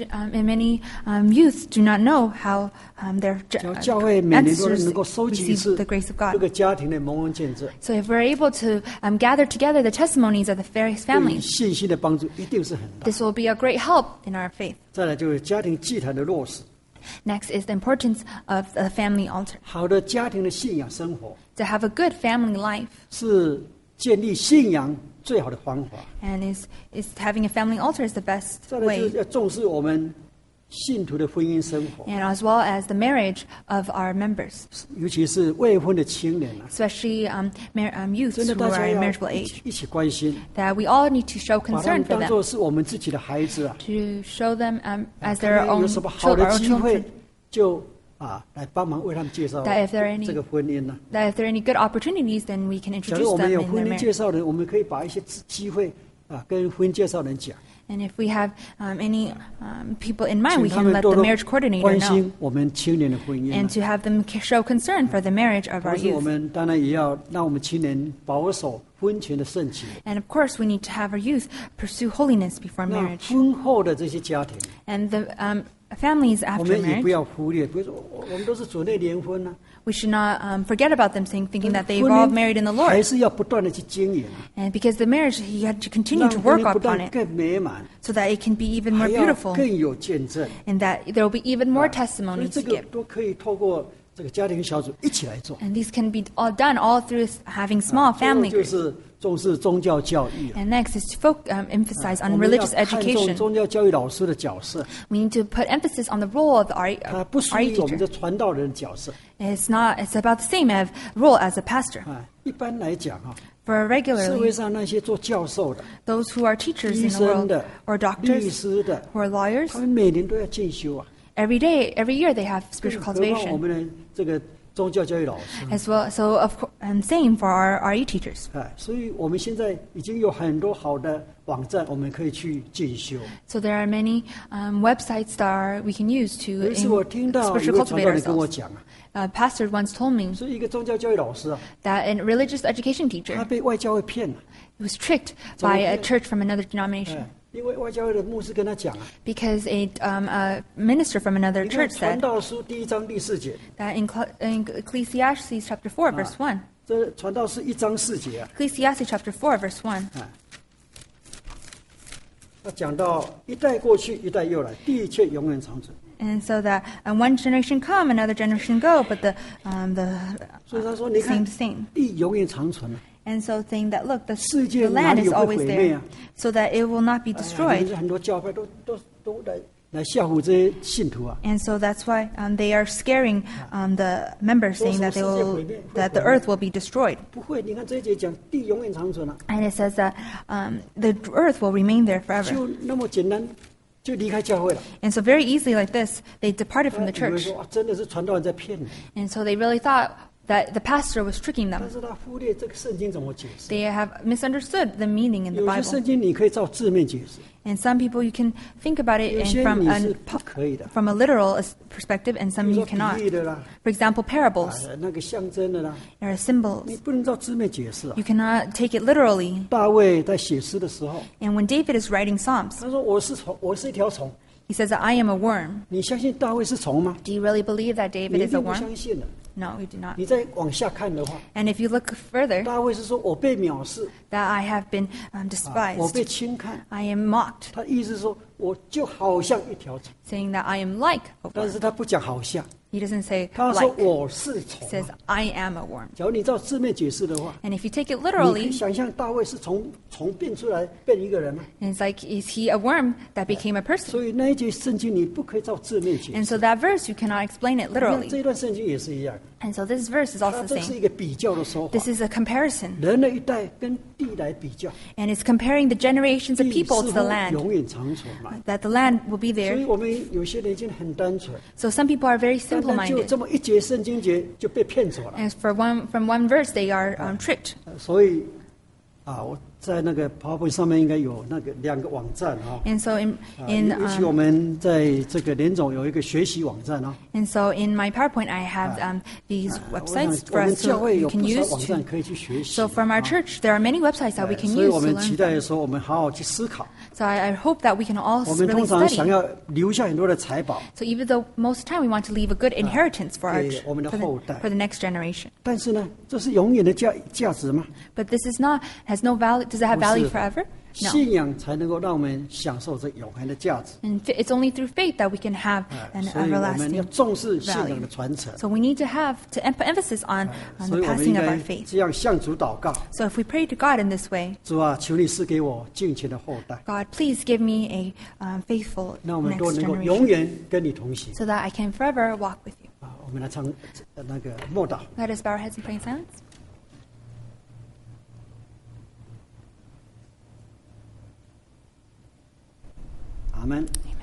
B: Many youth do not know how their
A: 教会每年都
B: ancestors
A: 能够收集一
B: received
A: 次
B: the grace of
A: 这
B: God.
A: 个家庭的蒙恩见证，
B: So if we're able to gather together the testimonies of the various
A: 对于
B: families,
A: 信心的帮助一定是很大。
B: this will be a great help in our faith.
A: 再来就是家庭祭坛的落实，
B: Next is the importance of the family altar.
A: 好的家庭的信仰生活
B: To have a good family life
A: 是建立信仰最好的方法。
B: and is having a family altar is the best
A: 再来就是
B: way,
A: 要重视我们信徒的婚姻生活，
B: and as well as the marriage of our members,
A: 尤其是未婚的青年
B: especially youth
A: 真的
B: who
A: 大
B: are
A: 家
B: in
A: 要
B: marriageable
A: 一
B: age,
A: 起一起关心，
B: that we all need to show
A: 把他
B: concern
A: 们
B: for
A: 当
B: them,
A: 做是我们自己的孩子
B: to show them as
A: 看
B: their
A: 看
B: own
A: 有什么好
B: children,
A: 的
B: our
A: 机会
B: children.
A: 就来帮忙为他们介绍
B: That if there are any-
A: 这个婚姻呢。
B: That if there are any good opportunities, then we can
A: 假如
B: introduce
A: 我们
B: them
A: 有
B: in
A: 婚
B: their
A: 姻介
B: marriage.
A: 绍人，我们可以把一些机会跟婚姻介绍人讲，
B: And if we have any people in mind,
A: 请
B: we
A: 他
B: can
A: 们
B: let
A: 多
B: the
A: 多
B: marriage coordinator
A: 关
B: know.
A: 心我们青年的婚姻
B: And to have them show concern for the marriage of our
A: 同时，我
B: youth.
A: 们当然也要让我们青年保守婚前的圣洁。
B: And of course, we need to have our youth pursue holiness before
A: 那
B: marriage.
A: 婚后的这些家庭，
B: And the families
A: 我
B: after
A: 们也不
B: marriage,
A: 要忽略。比如说，我们都是主内联婚啊，
B: we should not forget about them, thinking that they've
A: 婚
B: all
A: 姻
B: married in the
A: 还
B: Lord.
A: 是要不断的去经营，
B: And because the marriage, you have to continue
A: 让
B: to
A: 婚
B: work
A: 姻不
B: upon
A: 但
B: it
A: 更美满，
B: so that it can be even more
A: 还要
B: beautiful,
A: 更有见证。
B: and that there will be even more
A: 所以
B: testimonies
A: 这
B: to
A: 个
B: give.
A: 都可以透过这个家庭小组一起来做。
B: And these can be all done all through having small
A: 最后
B: family
A: 就
B: groups.
A: 是重视宗教教育。
B: And next is to emphasize
A: 我
B: on
A: 们要
B: religious
A: 看重
B: education.
A: 宗教教育老师的角色，
B: We need to put emphasis on the role of the
A: 他不属
B: RE
A: 于我们
B: teacher.
A: 的传道人的角色。
B: It's about the same as role as a pastor.
A: 一般来讲
B: For
A: 社
B: regularly,
A: 会上那些做教授的、
B: those who are teachers
A: 医
B: in the
A: 生
B: world
A: 的、
B: or
A: 律
B: doctors
A: 师的，
B: who are lawyers,
A: 他们每年都要进修啊。
B: every year they have spiritual
A: 何况我
B: cultivation
A: 们的这个宗教教育老师，
B: as well. So and same for our RE teachers.
A: 所以我们现在已经有很多好的网站，我们可以去进修。
B: So there are many websites that we can use
A: 有
B: to
A: 一次我听到一
B: spiritually
A: 位传
B: cultivate
A: 道人跟我
B: ourselves.
A: 讲
B: Pastor once told me
A: 是一个宗教教育老师
B: that a religious education teacher
A: 他被外教会骗了。
B: was tricked
A: 怎么
B: by a
A: 骗？
B: church from another denomination.
A: 因为外教会的牧师跟他讲啊，
B: Because a minister from another
A: 你看
B: church
A: 传
B: said
A: 道书第1章第4节，
B: that in Ecclesiastes chapter 4, verse 1,
A: 这传道是1章4节啊，
B: Ecclesiastes chapter 4, verse 1,
A: 他讲到一代过去，一代又来，地却永远长存。
B: and so that one generation come, another generation go, but the
A: 所以他说，你看
B: same thing.
A: 地永远长存啊，
B: And so saying that, look, the
A: 世界
B: land
A: 哪里
B: is
A: 有会
B: always
A: 毁灭
B: there,
A: 啊？
B: so that it will not be
A: 哎呀
B: destroyed.
A: 很多教会都来吓唬这些信徒啊。
B: And so that's why they are scaring the members, saying that that the earth will be destroyed.
A: 不会，你看这一节讲地永远长存啊，
B: And it says that the earth will remain there forever.
A: 就那么简单，就离开教会了。
B: And so very easily like this, they departed from the
A: 以为
B: church.
A: 说啊，真的是传道人在骗你，
B: And so they really thought that the pastor was tricking
A: 但
B: them.
A: 是他忽略这个圣经怎么解释。
B: They have misunderstood the meaning in the
A: 有些
B: Bible.
A: 圣经你可以照字面解释，
B: And some people you can think about it
A: 有
B: in
A: 些
B: from
A: 你是
B: a
A: 不可以的。
B: from a literal perspective, and
A: 比
B: some
A: 如
B: you
A: 说
B: cannot.
A: 比喻的啦，
B: For example,
A: 啊
B: parables
A: 那个象征的啦，
B: or symbols.
A: 你不能照字面解释啊
B: You。cannot take it literally.
A: 大卫在写诗的时候，
B: And when David is writing Psalms,
A: 他说我是虫，我是一条虫。
B: he says that I am a worm.
A: 你相信大卫是虫吗？
B: Do you really believe that
A: 你
B: David
A: 一
B: is a
A: 定不
B: worm?
A: 相信的。
B: No, we do not.
A: 你再往下看的话，
B: And if you look further,
A: 大卫是说我被藐视，
B: that I have been
A: 我
B: despised.
A: 被轻看。
B: I am mocked,
A: 他意思是说我就好像一条虫，
B: saying that I am like a
A: 但
B: worm.
A: 是他不讲好像，
B: He doesn't say
A: 他说
B: like.
A: 我是
B: He
A: 虫
B: says
A: 啊。
B: I am a worm.
A: 假如你照字面解释的话，
B: And if you take it
A: 你可以
B: literally,
A: 想象大卫是从虫变出来变一个人吗？
B: it's like, is he a worm that became a person?
A: 所以那一节圣经你不可以照字面解
B: And
A: 释。
B: so that verse, you cannot explain it
A: 那
B: literally.
A: 这一段圣经也是一样，
B: And so this verse is
A: 它
B: also
A: 这是
B: saying
A: 一个比较的说法
B: this，is a comparison.
A: 人的一代跟地来比较，
B: And it's comparing the generations of
A: 地
B: people
A: 似
B: to the
A: 乎
B: land,
A: 永远长存嘛。
B: that the land will be
A: 所以
B: there.
A: 我们有些人已经很单纯，
B: So some people are very
A: 单单就
B: simple-minded.
A: 这么一节圣经节就被骗走了。
B: And from one verse, they are tricked.
A: 所以啊，我在那个 PowerPoint 上面应该有那个2个网站啊。
B: And so
A: 啊
B: in
A: 尤其我们在这个联总有一个学习网站啊。
B: and so in my PowerPoint, I have these
A: 我想
B: websites
A: 我
B: for
A: 们
B: us
A: 教
B: to
A: 会
B: you
A: 有
B: can
A: 不少
B: use
A: 网站
B: to.
A: 可以去学习。
B: So from our
A: 啊
B: church, there are many websites that we can
A: 所以
B: use
A: 我
B: to
A: 们
B: learn
A: 期待
B: from.
A: 的时候，我们好好去思考。
B: So I hope that we can all
A: 我们
B: really
A: 通常想
B: study.
A: 要留下很多的财宝，
B: So even though most time we want to leave a good inheritance for our
A: 给我们的后代。
B: for the next generation,
A: 但是呢，这是永远的价值吗？
B: but this is not has no value. Does it have
A: 不
B: value
A: 是
B: forever? No.
A: 信仰才能够让我们享受这永恒的价值。
B: And it's only through faith that we can have an
A: 所以我们要
B: everlasting
A: 重视信仰
B: value.
A: 的传承。
B: So we need to have to emphasis on
A: 所
B: the
A: 以我们
B: passing
A: 应
B: of
A: 该
B: our faith.
A: 这样向主祷告：
B: So if we pray to God in this way,
A: 主啊，求你赐给我敬虔的后代，
B: God, please give me a faithful
A: 让我们
B: next
A: 都能够永
B: generation,
A: 远跟你同行。
B: so that I can forever walk with you.
A: 啊，我们来唱那个默祷。
B: Let us bow our heads and pray in silence.
A: 阿门。
B: Amen.